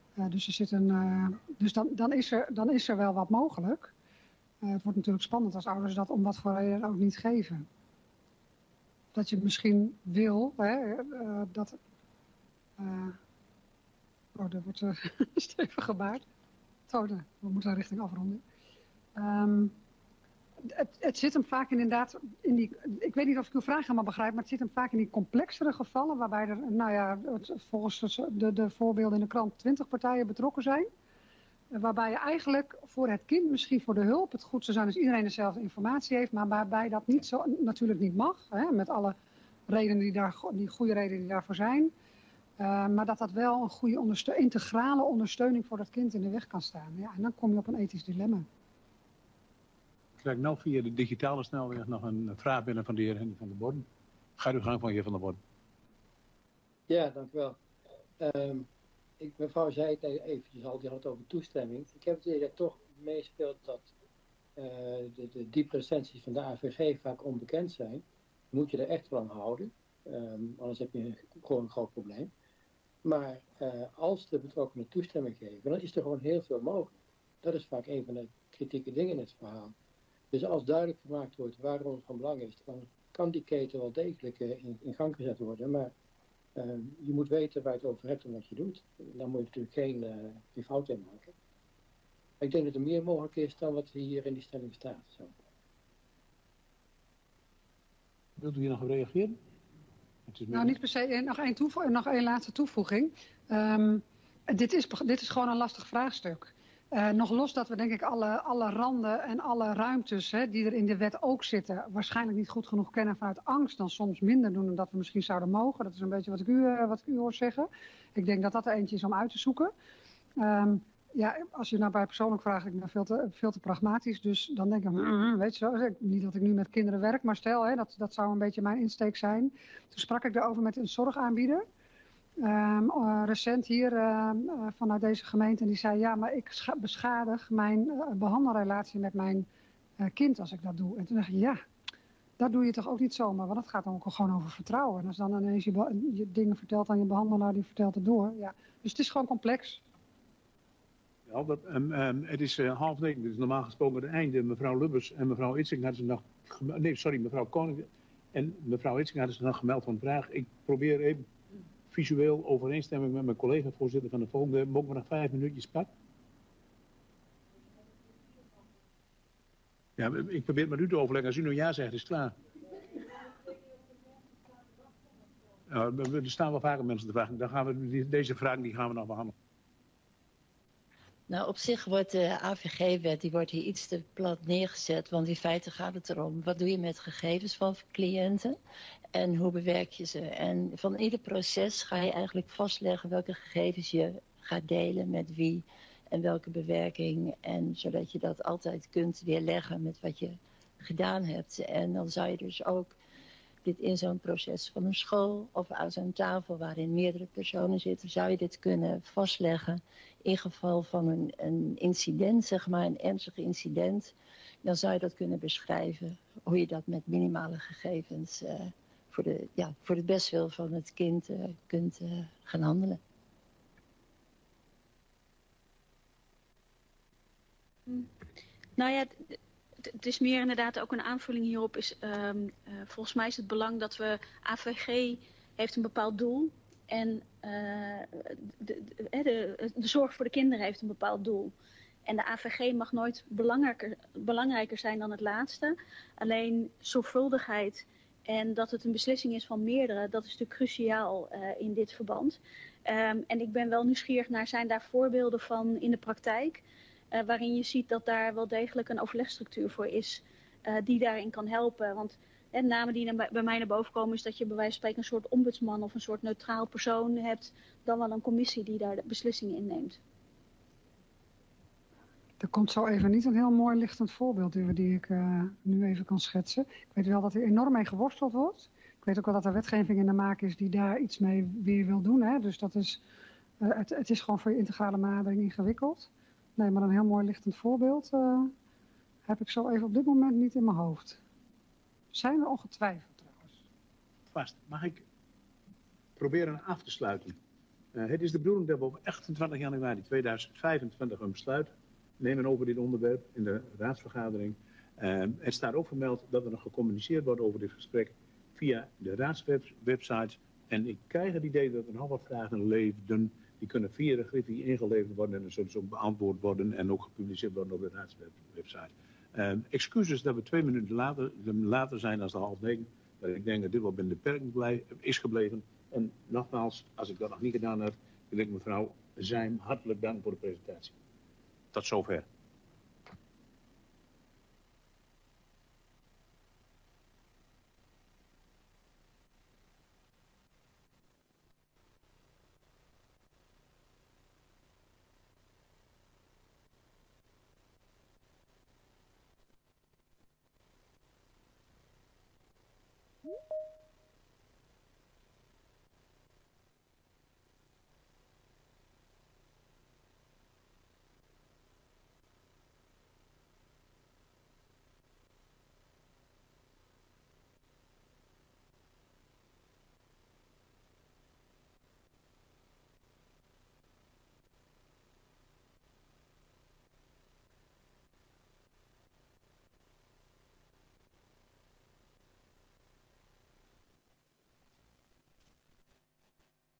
Dan is er wel wat mogelijk. Het wordt natuurlijk spannend als ouders dat om wat voor reden ook niet geven. Dat je misschien wil, dat... er wordt stevig gemaakt. We moeten richting afronden. Het zit hem vaak inderdaad in die... Ik weet niet of ik uw vraag helemaal begrijp, maar het zit hem vaak in die complexere gevallen, waarbij er, volgens de voorbeelden in de krant 20 partijen betrokken zijn. Waarbij je eigenlijk voor het kind, misschien voor de hulp, het goed zou zijn als iedereen dezelfde informatie heeft, maar waarbij dat natuurlijk niet mag, met alle redenen die goede redenen die daarvoor zijn. Maar dat wel een goede integrale ondersteuning voor dat kind in de weg kan staan. Ja, en dan kom je op een ethisch dilemma. Ik krijg nou via de digitale snelweg nog een vraag binnen van de heer Henny van der Borden. Ga uw gang van de heer van der Borden. Ja, dank u wel. Mevrouw zei het eventjes al, die had het over toestemming. Ik heb het idee dat toch meespeelt dat de dieprecensies van de AVG vaak onbekend zijn. Moet je er echt wel aan houden. Anders heb je gewoon een groot probleem. Maar als de betrokkenen toestemming geven, dan is er gewoon heel veel mogelijk. Dat is vaak een van de kritieke dingen in het verhaal. Dus als duidelijk gemaakt wordt waarom het van belang is, dan kan die keten wel degelijk in gang gezet worden. Maar je moet weten waar je het over hebt en wat je doet. Dan moet je natuurlijk geen fout in maken. Maar ik denk dat er meer mogelijk is dan wat hier in die stelling staat. Zo. Wilt u hier nog op reageren? Nou, niet per se. Nog één laatste toevoeging. Dit is gewoon een lastig vraagstuk. Nog los dat we denk ik alle randen en alle ruimtes die er in de wet ook zitten, waarschijnlijk niet goed genoeg kennen vanuit angst, dan soms minder doen dan dat we misschien zouden mogen. Dat is een beetje wat ik u hoor zeggen. Ik denk dat dat er eentje is om uit te zoeken. Ja, als je nou bij persoonlijk vraagt, ik ben veel te pragmatisch, dus dan denk ik, weet je zo, niet dat ik nu met kinderen werk, maar stel, dat zou een beetje mijn insteek zijn. Toen sprak ik daarover met een zorgaanbieder. Recent hier vanuit deze gemeente en die zei ja, maar ik beschadig mijn behandelrelatie met mijn kind als ik dat doe. En toen dacht ik ja, dat doe je toch ook niet zomaar, want het gaat dan ook gewoon over vertrouwen. En als dan ineens je dingen vertelt aan je behandelaar, die vertelt het door. Ja. Dus het is gewoon complex. Ja, het is 8:30, dus normaal gesproken het einde. Mevrouw Lubbers en mevrouw Itzing hadden ze nog... mevrouw Koning en mevrouw Itzing hadden ze nog gemeld van vraag. Ik probeer even visueel overeenstemming met mijn collega-voorzitter van de volgende. Mogen we nog 5 minuutjes pakken? Ja, ik probeer het met u te overleggen. Als u nu ja zegt, is het klaar. Er staan wel vaker mensen te vragen. Dan gaan we deze vragen gaan we nog behandelen. Nou, op zich wordt de AVG-wet hier iets te plat neergezet. Want in feite gaat het erom, wat doe je met gegevens van cliënten? En hoe bewerk je ze? En van ieder proces ga je eigenlijk vastleggen welke gegevens je gaat delen met wie en welke bewerking. En zodat je dat altijd kunt weerleggen met wat je gedaan hebt. En dan zou je dus ook dit in zo'n proces van een school of aan zo'n tafel waarin meerdere personen zitten, zou je dit kunnen vastleggen. In geval van een incident, zeg maar, een ernstig incident, dan zou je dat kunnen beschrijven. Hoe je dat met minimale gegevens voor het bestwil van het kind kunt gaan handelen. Nou ja, het is meer inderdaad ook een aanvulling hierop. Volgens mij is het belang dat AVG heeft een bepaald doel. En de zorg voor de kinderen heeft een bepaald doel. En de AVG mag nooit belangrijker zijn dan het laatste. Alleen zorgvuldigheid en dat het een beslissing is van meerdere, dat is natuurlijk cruciaal in dit verband. En ik ben wel nieuwsgierig naar, zijn daar voorbeelden van in de praktijk, waarin je ziet dat daar wel degelijk een overlegstructuur voor is die daarin kan helpen. Want de namen die bij mij naar boven komen is dat je bij wijze van spreken een soort ombudsman of een soort neutraal persoon hebt, dan wel een commissie die daar de beslissingen in neemt. Er komt zo even niet een heel mooi lichtend voorbeeld die ik nu even kan schetsen. Ik weet wel dat er enorm mee geworsteld wordt. Ik weet ook wel dat er wetgeving in de maak is die daar iets mee weer wil doen. Hè? Dus dat is, het is gewoon voor je integrale benadering ingewikkeld. Nee, maar een heel mooi lichtend voorbeeld heb ik zo even op dit moment niet in mijn hoofd. Zijn er ongetwijfeld trouwens. Vast. Mag ik proberen af te sluiten? Het is de bedoeling dat we op 28 januari 2025 een besluit nemen over dit onderwerp in de raadsvergadering. Het staat ook vermeld dat er nog gecommuniceerd wordt over dit gesprek via de raadswebsite. En ik krijg het idee dat er nog wat vragen leefden. Die kunnen via de Griffie ingeleverd worden en dan zullen ze ook beantwoord worden en ook gepubliceerd worden op de raadswebsite. Excuses dat we 2 minuten later zijn dan de 8:30. Maar ik denk dat dit wel binnen de perken is gebleven. En nogmaals, als ik dat nog niet gedaan heb, wil ik mevrouw Zijm hartelijk danken voor de presentatie. Tot zover.